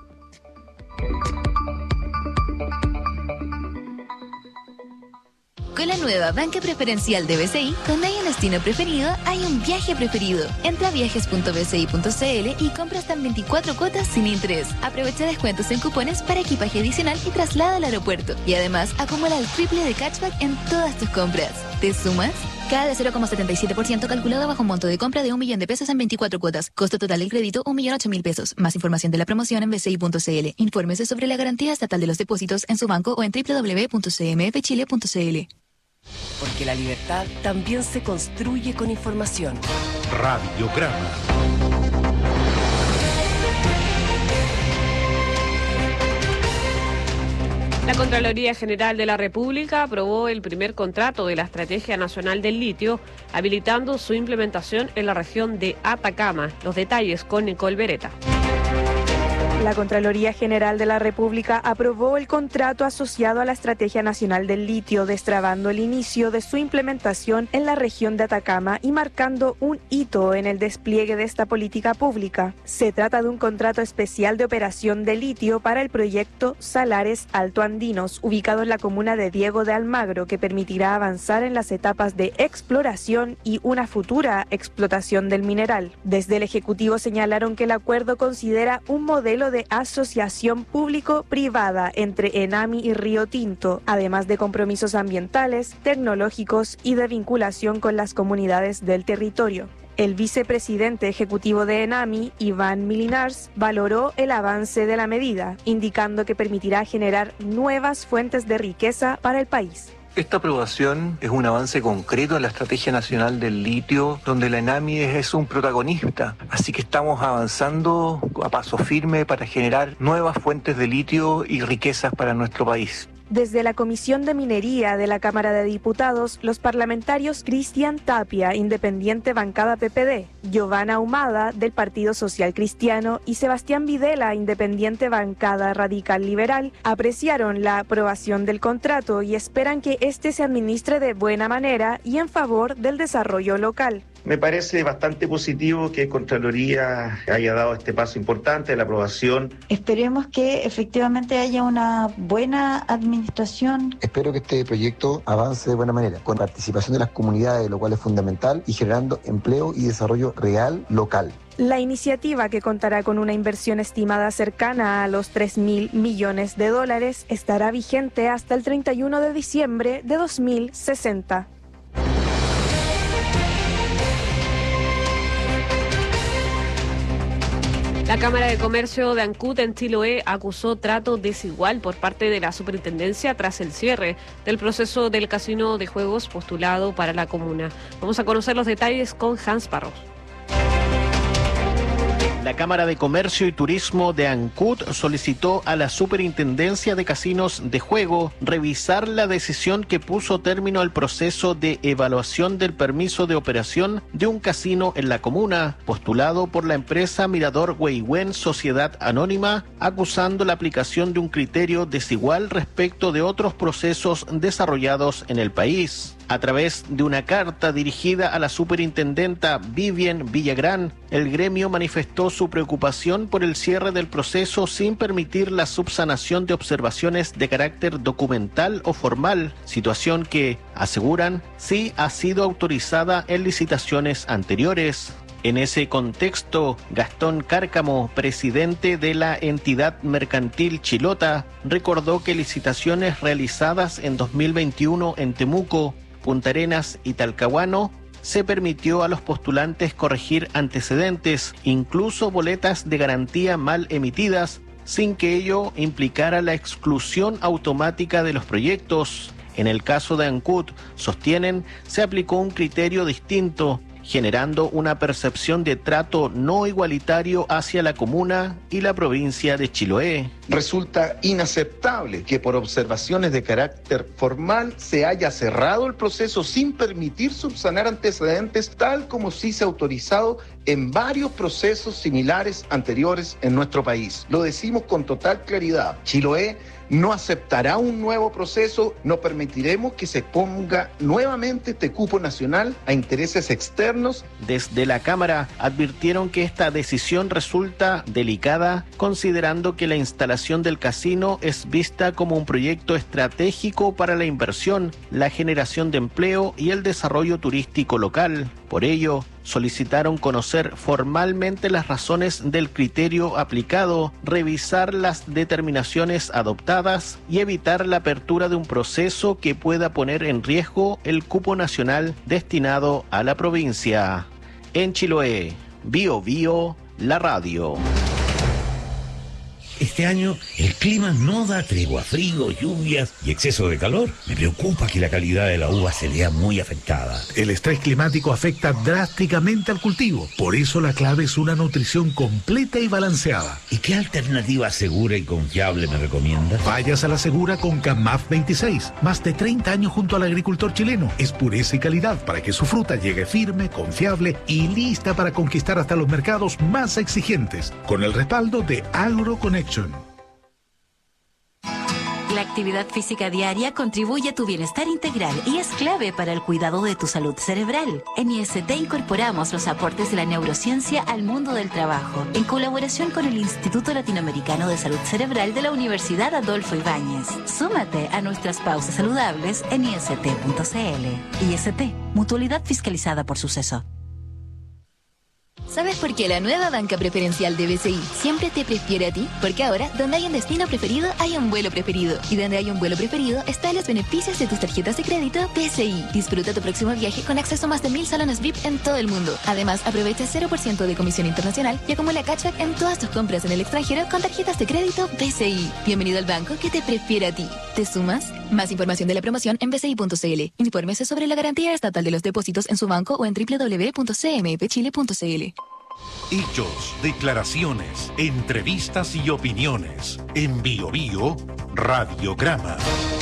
Con la nueva banca preferencial de B C I, donde hay un destino preferido, hay un viaje preferido. Entra a viajes punto b c i punto c l y compra hasta en veinticuatro cuotas sin interés. Aprovecha descuentos en cupones para equipaje adicional y traslado al aeropuerto. Y además, acumula el triple de cashback en todas tus compras. ¿Te sumas? Cada de cero coma setenta y siete por ciento calculado bajo un monto de compra de un millón de pesos en veinticuatro cuotas. Costo total del crédito, un millón ocho mil pesos. Más información de la promoción en b c i punto c l. Infórmese sobre la garantía estatal de los depósitos en su banco o en w w w punto c m f chile punto c l. Porque la libertad también se construye con información. Radiograma. La Contraloría General de la República aprobó el primer contrato de la Estrategia Nacional del Litio, habilitando su implementación en la región de Atacama. Los detalles con Nicole Beretta. La Contraloría General de la República aprobó el contrato asociado a la Estrategia Nacional del Litio, destrabando el inicio de su implementación en la región de Atacama y marcando un hito en el despliegue de esta política pública. Se trata de un contrato especial de operación de litio para el proyecto Salares Altoandinos, ubicado en la comuna de Diego de Almagro, que permitirá avanzar en las etapas de exploración y una futura explotación del mineral. Desde el Ejecutivo señalaron que el acuerdo considera un modelo de asociación público-privada entre ENAMI y Río Tinto, además de compromisos ambientales, tecnológicos y de vinculación con las comunidades del territorio. El vicepresidente ejecutivo de ENAMI, Iván Milinars, valoró el avance de la medida, indicando que permitirá generar nuevas fuentes de riqueza para el país. Esta aprobación es un avance concreto en la Estrategia Nacional del Litio, donde la ENAMI es un protagonista. Así que estamos avanzando a paso firme para generar nuevas fuentes de litio y riquezas para nuestro país. Desde la Comisión de Minería de la Cámara de Diputados, los parlamentarios Cristian Tapia, independiente bancada P P D, Giovanna Ahumada, del Partido Social Cristiano, y Sebastián Videla, independiente bancada Radical Liberal, apreciaron la aprobación del contrato y esperan que este se administre de buena manera y en favor del desarrollo local. Me parece bastante positivo que Contraloría haya dado este paso importante de la aprobación. Esperemos que efectivamente haya una buena administración. Espero que este proyecto avance de buena manera, con participación de las comunidades, lo cual es fundamental, y generando empleo y desarrollo real local. La iniciativa, que contará con una inversión estimada cercana a los tres mil millones de dólares, estará vigente hasta el treinta y uno de diciembre de dos mil sesenta. La Cámara de Comercio de Ancud en Chiloé acusó trato desigual por parte de la superintendencia tras el cierre del proceso del casino de juegos postulado para la comuna. Vamos a conocer los detalles con Hans Parros. La Cámara de Comercio y Turismo de Ancud solicitó a la Superintendencia de Casinos de Juego revisar la decisión que puso término al proceso de evaluación del permiso de operación de un casino en la comuna, postulado por la empresa Mirador Weywen Sociedad Anónima, acusando la aplicación de un criterio desigual respecto de otros procesos desarrollados en el país. A través de una carta dirigida a la superintendenta Vivian Villagrán, el gremio manifestó su preocupación por el cierre del proceso sin permitir la subsanación de observaciones de carácter documental o formal, situación que, aseguran, sí ha sido autorizada en licitaciones anteriores. En ese contexto, Gastón Cárcamo, presidente de la entidad mercantil Chilota, recordó que licitaciones realizadas en dos mil veintiuno en Temuco, Punta Arenas y Talcahuano, se permitió a los postulantes corregir antecedentes, incluso boletas de garantía mal emitidas, sin que ello implicara la exclusión automática de los proyectos. En el caso de Ancud, sostienen, se aplicó un criterio distinto, generando una percepción de trato no igualitario hacia la comuna y la provincia de Chiloé. Resulta inaceptable que por observaciones de carácter formal se haya cerrado el proceso sin permitir subsanar antecedentes, tal como sí se ha autorizado en varios procesos similares anteriores en nuestro país. Lo decimos con total claridad. Chiloé no aceptará un nuevo proceso, no permitiremos que se ponga nuevamente este cupo nacional a intereses externos. Desde la Cámara advirtieron que esta decisión resulta delicada, considerando que la instalación del casino es vista como un proyecto estratégico para la inversión, la generación de empleo y el desarrollo turístico local. Por ello, solicitaron conocer formalmente las razones del criterio aplicado, revisar las determinaciones adoptadas y evitar la apertura de un proceso que pueda poner en riesgo el cupo nacional destinado a la provincia. En Chiloé, Bio Bio, la radio. Este año el clima no da tregua, frío, lluvias y exceso de calor. Me preocupa que la calidad de la uva se vea muy afectada. El estrés climático afecta drásticamente al cultivo. Por eso la clave es una nutrición completa y balanceada. ¿Y qué alternativa segura y confiable me recomiendas? Vayas a la segura con Camaf veintiséis. Más de treinta años junto al agricultor chileno. Es pureza y calidad para que su fruta llegue firme, confiable y lista para conquistar hasta los mercados más exigentes. Con el respaldo de AgroConnect. La actividad física diaria contribuye a tu bienestar integral y es clave para el cuidado de tu salud cerebral. En I S T incorporamos los aportes de la neurociencia al mundo del trabajo, en colaboración con el Instituto Latinoamericano de Salud Cerebral de la Universidad Adolfo Ibáñez. Súmate a nuestras pausas saludables en I S T punto C L. I S T, mutualidad fiscalizada por Suceso. ¿Sabes por qué la nueva banca preferencial de B C I siempre te prefiere a ti? Porque ahora, donde hay un destino preferido, hay un vuelo preferido. Y donde hay un vuelo preferido, están los beneficios de tus tarjetas de crédito B C I. Disfruta tu próximo viaje con acceso a más de mil salones V I P en todo el mundo. Además, aprovecha cero por ciento de comisión internacional y acumula cashback en todas tus compras en el extranjero con tarjetas de crédito B C I. Bienvenido al banco que te prefiere a ti. ¿Te sumas? Más información de la promoción en b c i punto c l. Infórmese sobre la garantía estatal de los depósitos en su banco o en w w w punto c m f chile punto c l. Hechos, declaraciones, entrevistas y opiniones. En Bio Bio, Radiograma.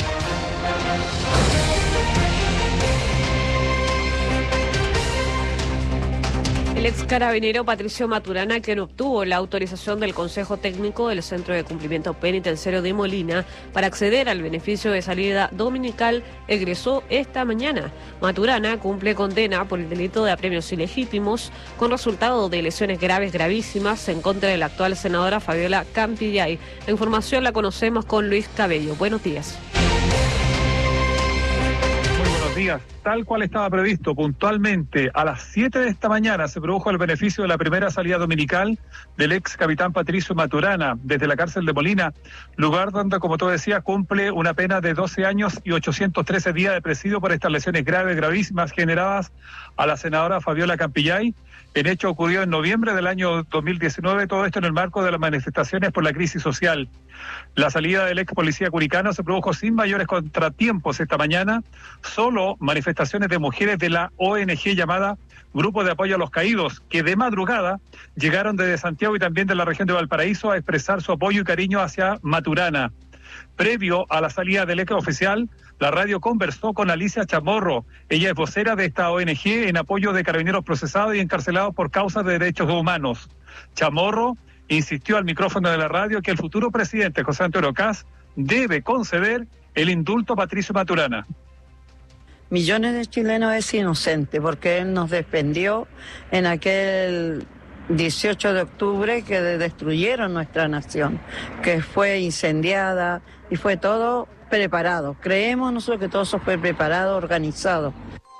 El ex carabinero Patricio Maturana, quien obtuvo la autorización del Consejo Técnico del Centro de Cumplimiento Penitenciario de Molina para acceder al beneficio de salida dominical, egresó esta mañana. Maturana cumple condena por el delito de apremios ilegítimos con resultado de lesiones graves gravísimas en contra de la actual senadora Fabiola Campillay. La información la conocemos con Luis Cabello. Buenos días. Días. Tal cual estaba previsto, puntualmente a las siete de esta mañana se produjo el beneficio de la primera salida dominical del ex capitán Patricio Maturana desde la cárcel de Molina, lugar donde, como tú decías, cumple una pena de doce años y ochocientos trece días de presidio por estas lesiones graves, gravísimas, generadas a la senadora Fabiola Campillay. El hecho ocurrió en noviembre del año dos mil diecinueve, todo esto en el marco de las manifestaciones por la crisis social. La salida del ex policía curicano se produjo sin mayores contratiempos esta mañana, solo manifestaciones de mujeres de la O N G llamada Grupo de Apoyo a los Caídos, que de madrugada llegaron desde Santiago y también de la región de Valparaíso a expresar su apoyo y cariño hacia Maturana. Previo a la salida del ex oficial, la radio conversó con Alicia Chamorro. Ella es vocera de esta O N G en apoyo de carabineros procesados y encarcelados por causas de derechos humanos. Chamorro insistió al micrófono de la radio que el futuro presidente José Antonio Kast debe conceder el indulto a Patricio Maturana. Millones de chilenos es inocente porque él nos defendió en aquel dieciocho de octubre que destruyeron nuestra nación, que fue incendiada y fue todo preparado. Creemos nosotros que todo eso fue preparado, organizado.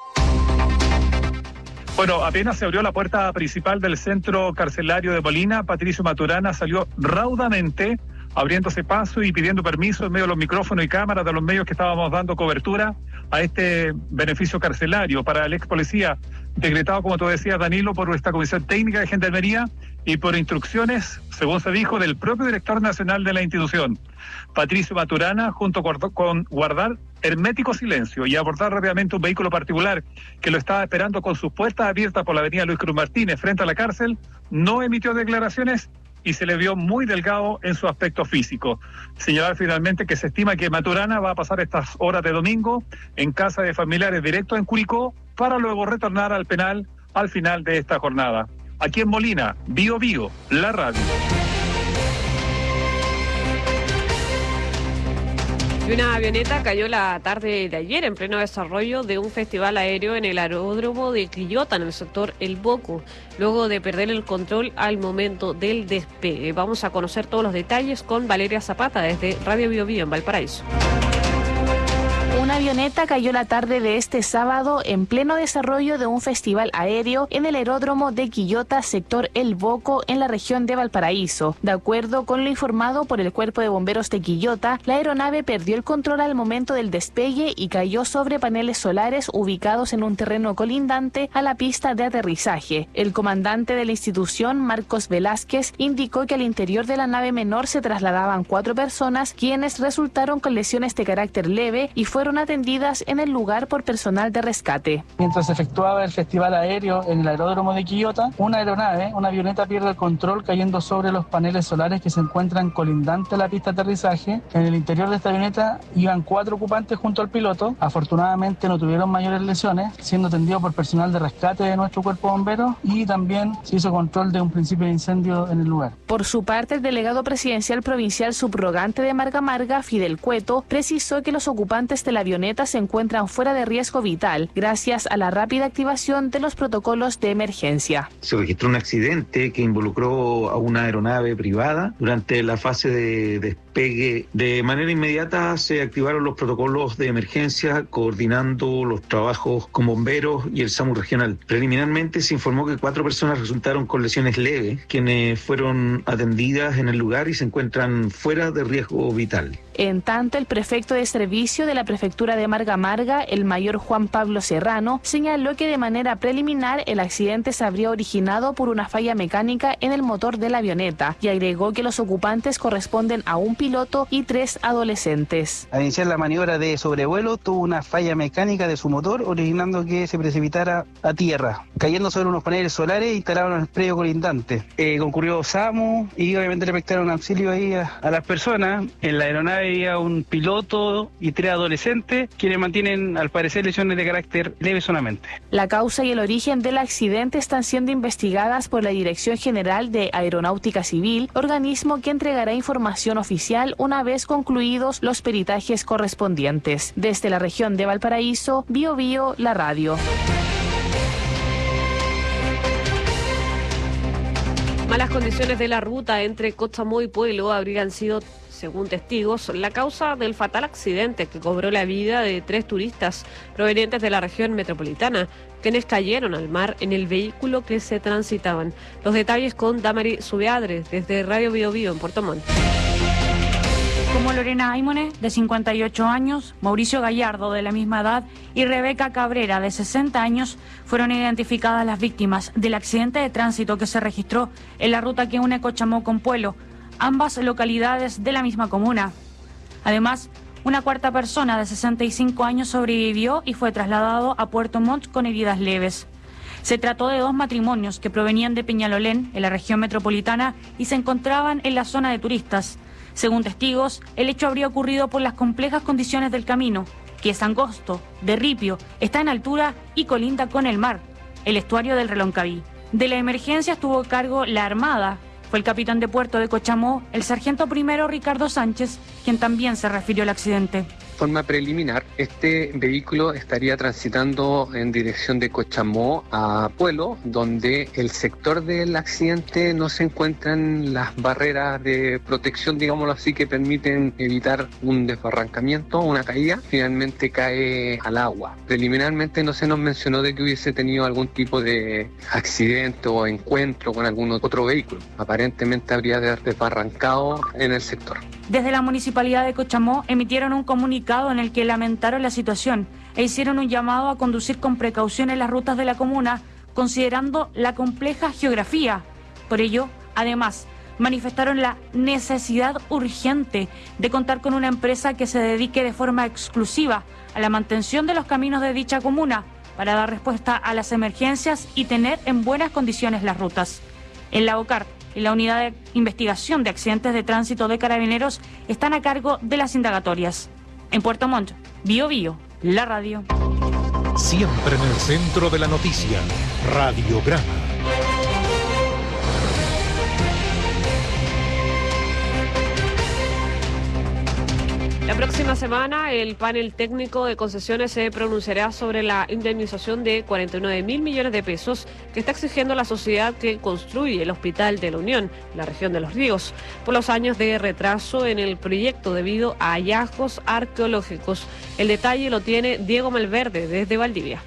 Bueno, apenas se abrió la puerta principal del centro carcelario de Molina, Patricio Maturana salió raudamente, abriéndose paso y pidiendo permiso en medio de los micrófonos y cámaras de los medios que estábamos dando cobertura a este beneficio carcelario para el ex policía, decretado, como tú decías, Danilo, por esta Comisión Técnica de Gendarmería y por instrucciones, según se dijo, del propio director nacional de la institución. Patricio Maturana, junto con guardar hermético silencio y abordar rápidamente un vehículo particular que lo estaba esperando con sus puertas abiertas por la avenida Luis Cruz Martínez frente a la cárcel, no emitió declaraciones y se le vio muy delgado en su aspecto físico. Señalar finalmente que se estima que Maturana va a pasar estas horas de domingo en casa de familiares directos en Curicó para luego retornar al penal al final de esta jornada. Aquí en Molina, Bio Bio, la radio. Y una avioneta cayó la tarde de ayer en pleno desarrollo de un festival aéreo en el aeródromo de Quillota, en el sector El Boco, luego de perder el control al momento del despegue. Vamos a conocer todos los detalles con Valeria Zapata desde Radio Bio Bio en Valparaíso. Una avioneta cayó la tarde de este sábado en pleno desarrollo de un festival aéreo en el aeródromo de Quillota, sector El Boco, en la región de Valparaíso. De acuerdo con lo informado por el Cuerpo de Bomberos de Quillota, la aeronave perdió el control al momento del despegue y cayó sobre paneles solares ubicados en un terreno colindante a la pista de aterrizaje. El comandante de la institución, Marcos Velázquez, indicó que al interior de la nave menor se trasladaban cuatro personas, quienes resultaron con lesiones de carácter leve y fueron atendidas en el lugar por personal de rescate. Mientras se efectuaba el festival aéreo en el aeródromo de Quillota, una aeronave, una avioneta, pierde el control cayendo sobre los paneles solares que se encuentran colindantes a la pista de aterrizaje. En el interior de esta avioneta iban cuatro ocupantes junto al piloto. Afortunadamente no tuvieron mayores lesiones, siendo atendidos por personal de rescate de nuestro cuerpo de bomberos, y también se hizo control de un principio de incendio en el lugar. Por su parte, el delegado presidencial provincial subrogante de Marga Marga, Fidel Cueto, precisó que los ocupantes de la avioneta se encuentran fuera de riesgo vital gracias a la rápida activación de los protocolos de emergencia. Se registró un accidente que involucró a una aeronave privada durante la fase de despegue. De manera inmediata se activaron los protocolos de emergencia coordinando los trabajos con bomberos y el SAMU regional. Preliminarmente se informó que cuatro personas resultaron con lesiones leves, quienes fueron atendidas en el lugar y se encuentran fuera de riesgo vital. En tanto, el prefecto de servicio de la prefectura de Marga Marga, el mayor Juan Pablo Serrano, señaló que de manera preliminar el accidente se habría originado por una falla mecánica en el motor de la avioneta y agregó que los ocupantes corresponden a un piloto y tres adolescentes. Al iniciar la maniobra de sobrevuelo tuvo una falla mecánica de su motor, originando que se precipitara a tierra, cayendo sobre unos paneles solares instalados en el predio colindante. Eh, concurrió SAMU y obviamente le prestaron auxilio ahí a, a las personas. En la aeronave había un piloto y tres adolescentes, quienes mantienen al parecer lesiones de carácter leve solamente. La causa y el origen del accidente están siendo investigadas por la Dirección General de Aeronáutica Civil, organismo que entregará información oficial una vez concluidos los peritajes correspondientes. Desde la región de Valparaíso, Bio Bio, la radio. Malas condiciones de la ruta entre Cochamoy y Pueblo habrían sido, según testigos, la causa del fatal accidente que cobró la vida de tres turistas provenientes de la región metropolitana, quienes cayeron al mar en el vehículo que se transitaban. Los detalles con Damari Subeadre, desde Radio Bio Bio en Puerto Montt. Como como Lorena Aymone, de cincuenta y ocho años, Mauricio Gallardo, de la misma edad, y Rebeca Cabrera, de sesenta años, fueron identificadas las víctimas del accidente de tránsito que se registró en la ruta que une Cochamó con Puelo, ambas localidades de la misma comuna. Además, una cuarta persona de sesenta y cinco años sobrevivió y fue trasladado a Puerto Montt con heridas leves. Se trató de dos matrimonios que provenían de Peñalolén, en la región metropolitana, y se encontraban en la zona de turistas. Según testigos, el hecho habría ocurrido por las complejas condiciones del camino, que es angosto, de ripio, está en altura y colinda con el mar, el estuario del Reloncaví. De la emergencia estuvo a cargo la Armada. Fue el capitán de puerto de Cochamó, el sargento primero Ricardo Sánchez, quien también se refirió al accidente. De forma preliminar, este vehículo estaría transitando en dirección de Cochamó a Puelo, donde el sector del accidente no se encuentran las barreras de protección, digámoslo así, que permiten evitar un desbarrancamiento, una caída. Finalmente cae al agua. Preliminarmente no se nos mencionó de que hubiese tenido algún tipo de accidente o encuentro con algún otro vehículo. Aparentemente habría desbarrancado en el sector. Desde la Municipalidad de Cochamó emitieron un comunicado en el que lamentaron la situación e hicieron un llamado a conducir con precaución en las rutas de la comuna, considerando la compleja geografía. Por ello, además, manifestaron la necesidad urgente de contar con una empresa que se dedique de forma exclusiva a la mantención de los caminos de dicha comuna para dar respuesta a las emergencias y tener en buenas condiciones las rutas. En la OCAR y la Unidad de Investigación de Accidentes de Tránsito de Carabineros están a cargo de las indagatorias. En Puerto Montt, Bio Bio, la radio. Siempre en el centro de la noticia, Radiograma. La próxima semana, el panel técnico de concesiones se pronunciará sobre la indemnización de cuarenta y nueve mil millones de pesos que está exigiendo la sociedad que construye el Hospital de la Unión, en la región de Los Ríos, por los años de retraso en el proyecto debido a hallazgos arqueológicos. El detalle lo tiene Diego Malverde desde Valdivia.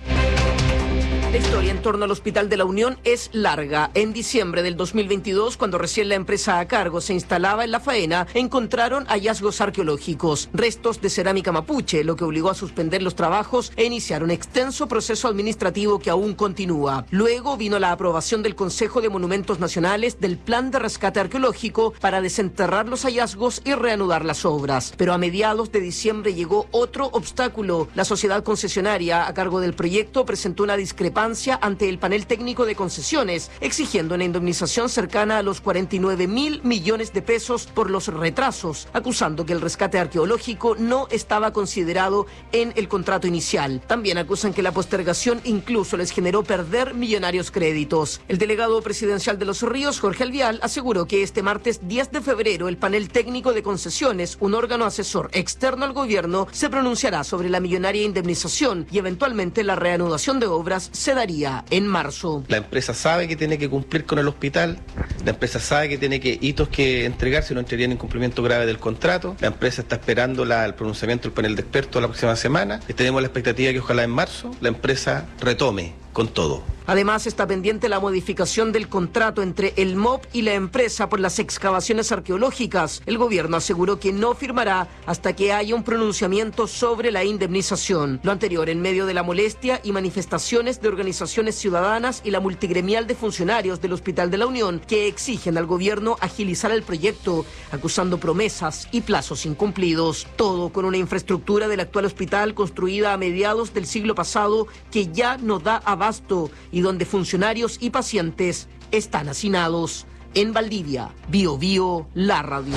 La historia en torno al Hospital de la Unión es larga. En diciembre del dos mil veintidós, cuando recién la empresa a cargo se instalaba en la faena, encontraron hallazgos arqueológicos, restos de cerámica mapuche, lo que obligó a suspender los trabajos e iniciar un extenso proceso administrativo que aún continúa. Luego vino la aprobación del Consejo de Monumentos Nacionales del Plan de Rescate Arqueológico para desenterrar los hallazgos y reanudar las obras. Pero a mediados de diciembre llegó otro obstáculo. La sociedad concesionaria a cargo del proyecto presentó una discrepancia ante el panel técnico de concesiones, exigiendo una indemnización cercana a los cuarenta y nueve mil millones de pesos por los retrasos, acusando que el rescate arqueológico no estaba considerado en el contrato inicial. También acusan que la postergación incluso les generó perder millonarios créditos. El delegado presidencial de Los Ríos, Jorge Alvial, aseguró que este martes diez de febrero el panel técnico de concesiones, un órgano asesor externo al gobierno, se pronunciará sobre la millonaria indemnización y eventualmente la reanudación de obras se daría en marzo. La empresa sabe que tiene que cumplir con el hospital, la empresa sabe que tiene que hitos que entregar, si no entraría en incumplimiento grave del contrato. La empresa está esperando la, el pronunciamiento del panel de expertos la próxima semana y tenemos la expectativa que ojalá en marzo la empresa retome con todo. Además, está pendiente la modificación del contrato entre el M O P y la empresa por las excavaciones arqueológicas. El gobierno aseguró que no firmará hasta que haya un pronunciamiento sobre la indemnización. Lo anterior en medio de la molestia y manifestaciones de organizaciones ciudadanas y la multigremial de funcionarios del Hospital de la Unión que exigen al gobierno agilizar el proyecto, acusando promesas y plazos incumplidos. Todo con una infraestructura del actual hospital construida a mediados del siglo pasado que ya no da abasto y donde funcionarios y pacientes están hacinados. En Valdivia, Bio Bio, la radio.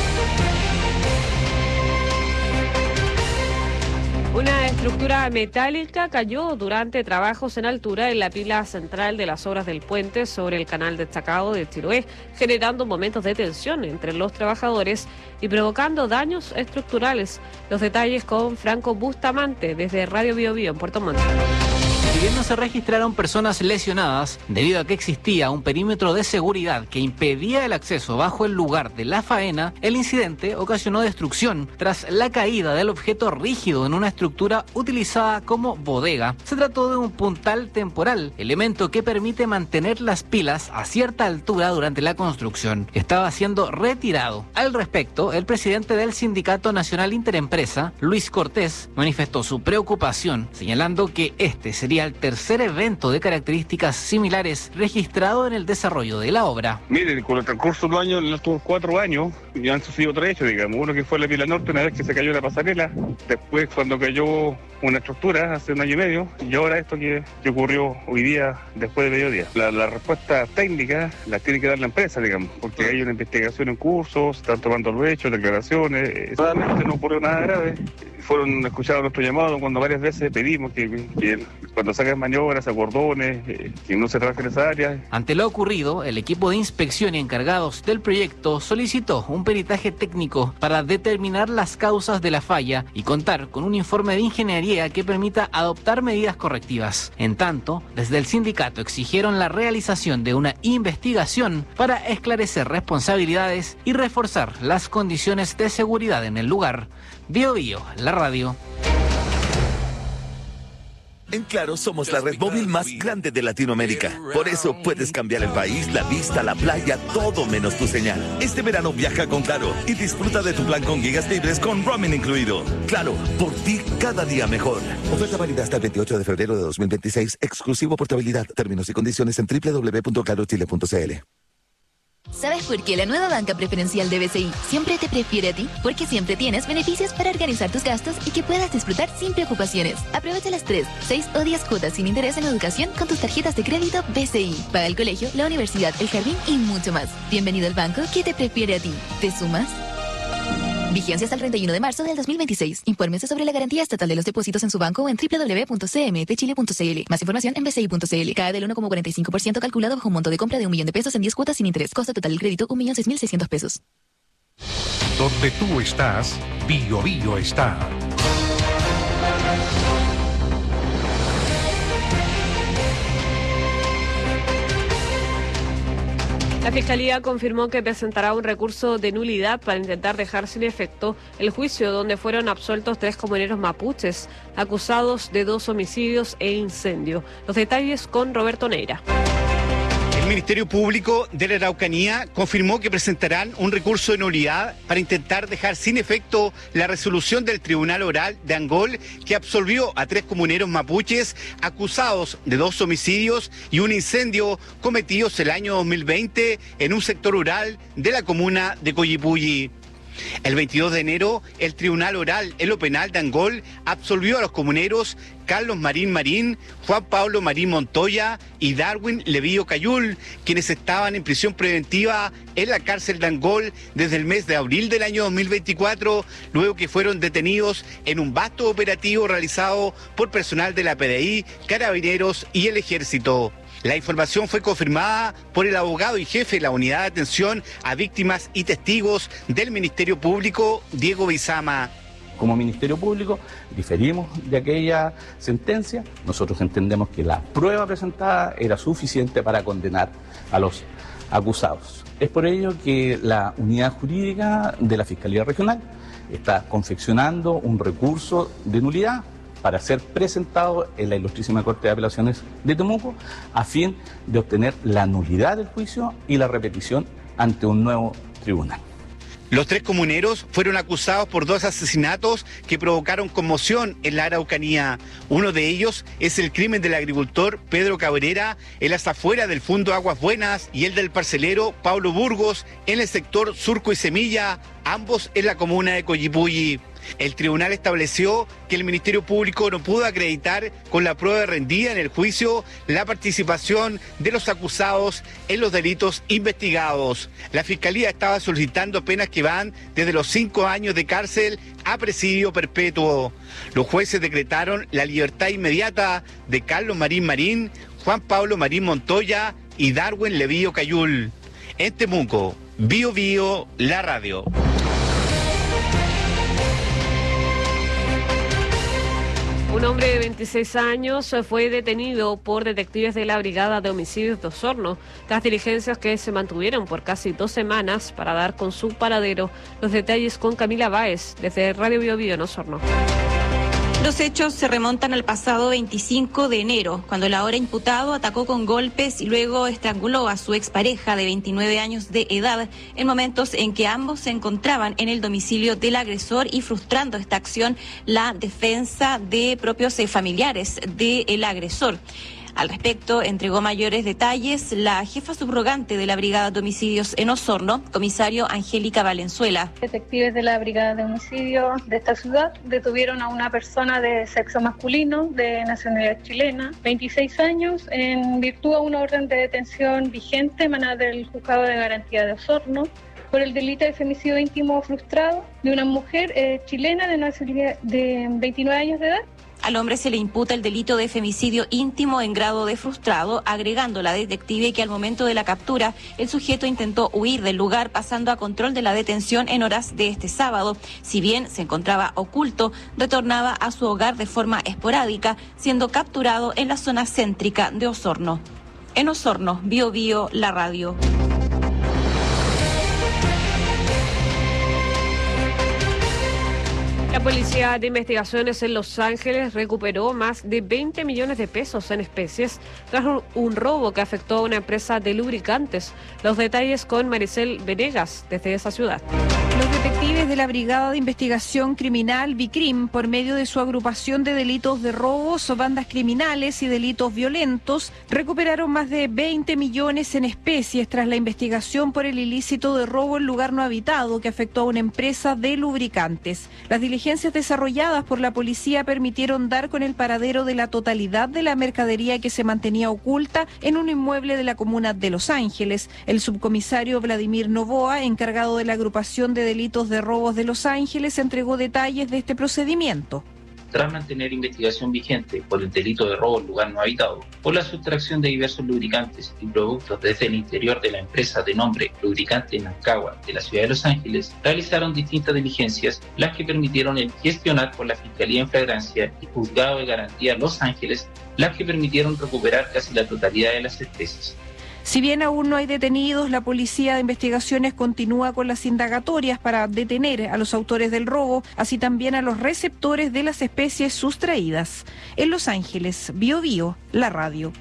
Una estructura metálica cayó durante trabajos en altura en la pila central de las obras del puente sobre el canal destacado de Chiloé, generando momentos de tensión entre los trabajadores y provocando daños estructurales. Los detalles con Franco Bustamante desde Radio Bio Bio en Puerto Montt. bien no se registraron personas lesionadas debido a que existía un perímetro de seguridad que impedía el acceso bajo el lugar de la faena, el incidente ocasionó destrucción tras la caída del objeto rígido en una estructura utilizada como bodega. Se trató de un puntal temporal, elemento que permite mantener las pilas a cierta altura durante la construcción. Estaba siendo retirado. Al respecto, el presidente del Sindicato Nacional Interempresa, Luis Cortés, manifestó su preocupación, señalando que este sería el tercer evento de características similares registrado en el desarrollo de la obra. Miren, con el transcurso de los años, en estos cuatro años, ya han sucedido tres hechos, digamos. Uno que fue en la Pila Norte, una vez que se cayó la pasarela, después cuando cayó una estructura hace un año y medio, y ahora esto que, que ocurrió hoy día, después de mediodía. La, la respuesta técnica la tiene que dar la empresa, digamos, porque hay una investigación en curso, se están tomando los hechos, declaraciones, solamente no ocurrió nada grave. Fueron escuchados nuestros llamados cuando varias veces pedimos que, que cuando saquen maniobras, acordones, eh, que no se trabaje en esa área. Ante lo ocurrido, el equipo de inspección y encargados del proyecto solicitó un peritaje técnico para determinar las causas de la falla y contar con un informe de ingeniería que permita adoptar medidas correctivas. En tanto, desde el sindicato exigieron la realización de una investigación para esclarecer responsabilidades y reforzar las condiciones de seguridad en el lugar. Bio Bio, la radio. En Claro somos la red móvil más grande de Latinoamérica. Por eso puedes cambiar el país, la vista, la playa, todo menos tu señal. Este verano viaja con Claro y disfruta de tu plan con gigas libres con roaming incluido. Claro, por ti cada día mejor. Oferta válida hasta el veintiocho de febrero de dos mil veintiséis. Exclusivo portabilidad. Términos y condiciones en doble u doble u doble u punto claro chile punto c l. ¿Sabes por qué la nueva banca preferencial de B C I siempre te prefiere a ti? Porque siempre tienes beneficios para organizar tus gastos y que puedas disfrutar sin preocupaciones. Aprovecha las tres, seis o diez cuotas sin interés en educación con tus tarjetas de crédito B C I. Paga el colegio, la universidad, el jardín y mucho más. Bienvenido al banco que te prefiere a ti. ¿Te sumas? Vigencia hasta el treinta y uno de marzo del dos mil veintiséis. Infórmese sobre la garantía estatal de los depósitos en su banco o en doble u doble u doble u punto c m t chile punto c l. Más información en b c i punto c l. Cae del uno coma cuarenta y cinco por ciento calculado bajo un monto de compra de un millón de pesos en diez cuotas sin interés. Costo total del crédito un millón seis mil seiscientos pesos. Donde tú estás, Bio Bio está. La Fiscalía confirmó que presentará un recurso de nulidad para intentar dejar sin efecto el juicio donde fueron absueltos tres comuneros mapuches acusados de dos homicidios e incendio. Los detalles con Roberto Neira. El Ministerio Público de la Araucanía confirmó que presentarán un recurso de nulidad para intentar dejar sin efecto la resolución del Tribunal Oral de Angol que absolvió a tres comuneros mapuches acusados de dos homicidios y un incendio cometidos el año dos mil veinte en un sector rural de la comuna de Coyipulli. El veintidós de enero, el Tribunal Oral en lo Penal de Angol absolvió a los comuneros Carlos Marín Marín, Juan Pablo Marín Montoya y Darwin Levío Cayul, quienes estaban en prisión preventiva en la cárcel de Angol desde el mes de abril del año dos mil veinticuatro, luego que fueron detenidos en un vasto operativo realizado por personal de la P D I, Carabineros y el Ejército. La información fue confirmada por el abogado y jefe de la Unidad de Atención a Víctimas y Testigos del Ministerio Público, Diego Bizama. Como Ministerio Público diferimos de aquella sentencia. Nosotros entendemos que la prueba presentada era suficiente para condenar a los acusados. Es por ello que la unidad jurídica de la Fiscalía Regional está confeccionando un recurso de nulidad para ser presentado en la Ilustrísima Corte de Apelaciones de Temuco a fin de obtener la nulidad del juicio y la repetición ante un nuevo tribunal. Los tres comuneros fueron acusados por dos asesinatos que provocaron conmoción en la Araucanía. Uno de ellos es el crimen del agricultor Pedro Cabrera en las afueras del Fundo Aguas Buenas y el del parcelero Pablo Burgos en el sector Surco y Semilla, ambos en la comuna de Coyipulli. El tribunal estableció que el Ministerio Público no pudo acreditar con la prueba rendida en el juicio la participación de los acusados en los delitos investigados. La Fiscalía estaba solicitando penas que van desde los cinco años de cárcel a presidio perpetuo. Los jueces decretaron la libertad inmediata de Carlos Marín Marín, Juan Pablo Marín Montoya y Darwin Levío Cayul. En Temuco, Bio Bio, la radio. Un hombre de veintiséis años fue detenido por detectives de la Brigada de Homicidios de Osorno tras diligencias que se mantuvieron por casi dos semanas para dar con su paradero. Los detalles con Camila Báez, desde Radio Bio Bio en Osorno. Los hechos se remontan al pasado veinticinco de enero, cuando el ahora imputado atacó con golpes y luego estranguló a su expareja de veintinueve años de edad en momentos en que ambos se encontraban en el domicilio del agresor y frustrando esta acción la defensa de propios eh, familiares del agresor. Al respecto, entregó mayores detalles la jefa subrogante de la Brigada de Homicidios en Osorno, comisario Angélica Valenzuela. Detectives de la Brigada de Homicidios de esta ciudad detuvieron a una persona de sexo masculino, de nacionalidad chilena, veintiséis años, en virtud a una orden de detención vigente emanada del Juzgado de Garantía de Osorno, por el delito de femicidio íntimo frustrado de una mujer eh, chilena de nacionalidad de veintinueve años de edad. Al hombre se le imputa el delito de femicidio íntimo en grado de frustrado, agregando la detective que al momento de la captura el sujeto intentó huir del lugar, pasando a control de la detención en horas de este sábado. Si bien se encontraba oculto, retornaba a su hogar de forma esporádica, siendo capturado en la zona céntrica de Osorno. En Osorno, Bio Bio, la radio. La Policía de Investigaciones en Los Ángeles recuperó más de veinte millones de pesos en especies tras un robo que afectó a una empresa de lubricantes. Los detalles con Maricel Venegas desde esa ciudad. Los detectives de la Brigada de Investigación Criminal BICRIM, por medio de su agrupación de delitos de robos, bandas criminales y delitos violentos, recuperaron más de veinte millones en especies tras la investigación por el ilícito de robo en lugar no habitado que afectó a una empresa de lubricantes. Las diligencias desarrolladas por la policía permitieron dar con el paradero de la totalidad de la mercadería que se mantenía oculta en un inmueble de la comuna de Los Ángeles. El subcomisario Vladimir Novoa, encargado de la agrupación de delitos de robos de Los Ángeles, entregó detalles de este procedimiento. Tras mantener investigación vigente por el delito de robo en lugar no habitado, por la sustracción de diversos lubricantes y productos desde el interior de la empresa de nombre Lubricante Nancagua de la ciudad de Los Ángeles, realizaron distintas diligencias, las que permitieron el gestionar por la Fiscalía en Flagrancia y Juzgado de Garantía Los Ángeles, las que permitieron recuperar casi la totalidad de las especies. Si bien aún no hay detenidos, la Policía de Investigaciones continúa con las indagatorias para detener a los autores del robo, así también a los receptores de las especies sustraídas. En Los Ángeles, Bio Bio, la radio.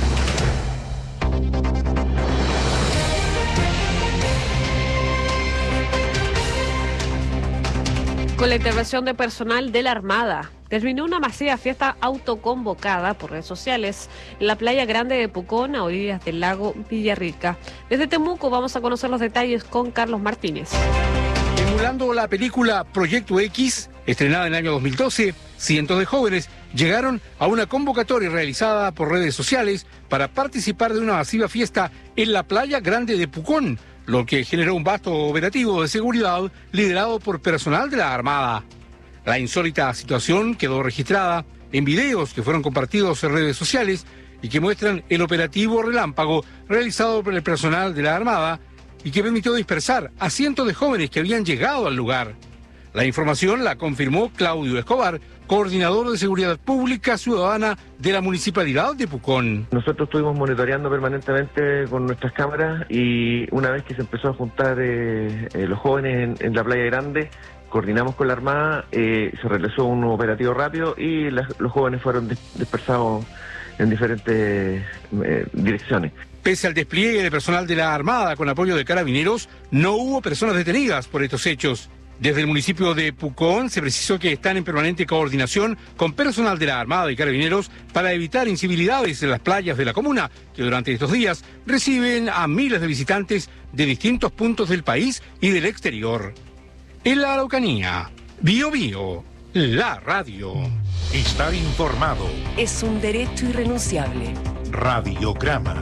Con la intervención de personal de la Armada, terminó una masiva fiesta autoconvocada por redes sociales en la playa grande de Pucón, a orillas del lago Villarrica. Desde Temuco vamos a conocer los detalles con Carlos Martínez. Emulando la película Proyecto X, estrenada en el año dos mil doce, cientos de jóvenes llegaron a una convocatoria realizada por redes sociales para participar de una masiva fiesta en la playa grande de Pucón, lo que generó un vasto operativo de seguridad liderado por personal de la Armada. La insólita situación quedó registrada en videos que fueron compartidos en redes sociales y que muestran el operativo relámpago realizado por el personal de la Armada y que permitió dispersar a cientos de jóvenes que habían llegado al lugar. La información la confirmó Claudio Escobar, coordinador de Seguridad Pública Ciudadana de la Municipalidad de Pucón. Nosotros estuvimos monitoreando permanentemente con nuestras cámaras y una vez que se empezó a juntar eh, eh, los jóvenes en, en la Playa Grande, coordinamos con la Armada, eh, se realizó un operativo rápido y las, los jóvenes fueron dispersados en diferentes eh, direcciones. Pese al despliegue de personal de la Armada con apoyo de carabineros, no hubo personas detenidas por estos hechos. Desde el municipio de Pucón se precisó que están en permanente coordinación con personal de la Armada y carabineros para evitar incivilidades en las playas de la comuna, que durante estos días reciben a miles de visitantes de distintos puntos del país y del exterior. En la Araucanía, Bio Bio, la radio. Estar informado es un derecho irrenunciable. Radiograma.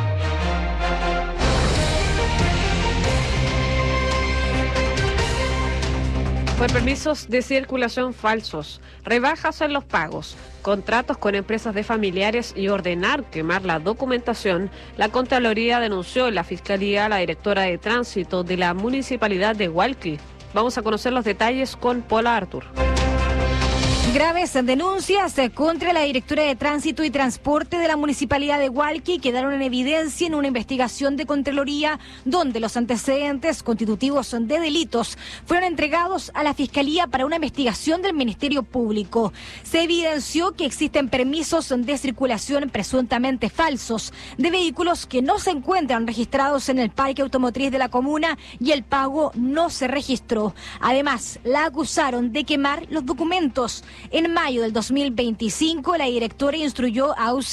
Por permisos de circulación falsos, rebajas en los pagos, contratos con empresas de familiares y ordenar quemar la documentación, la Contraloría denunció en la Fiscalía a la directora de Tránsito de la Municipalidad de Hualqui. Vamos a conocer los detalles con Paula Artur. Graves denuncias contra la directora de Tránsito y Transporte de la Municipalidad de Hualqui quedaron en evidencia en una investigación de Contraloría donde los antecedentes constitutivos de delitos fueron entregados a la Fiscalía para una investigación del Ministerio Público. Se evidenció que existen permisos de circulación presuntamente falsos de vehículos que no se encuentran registrados en el parque automotriz de la comuna y el pago no se registró. Además, la acusaron de quemar los documentos. En mayo del dos mil veinticinco, la directora instruyó a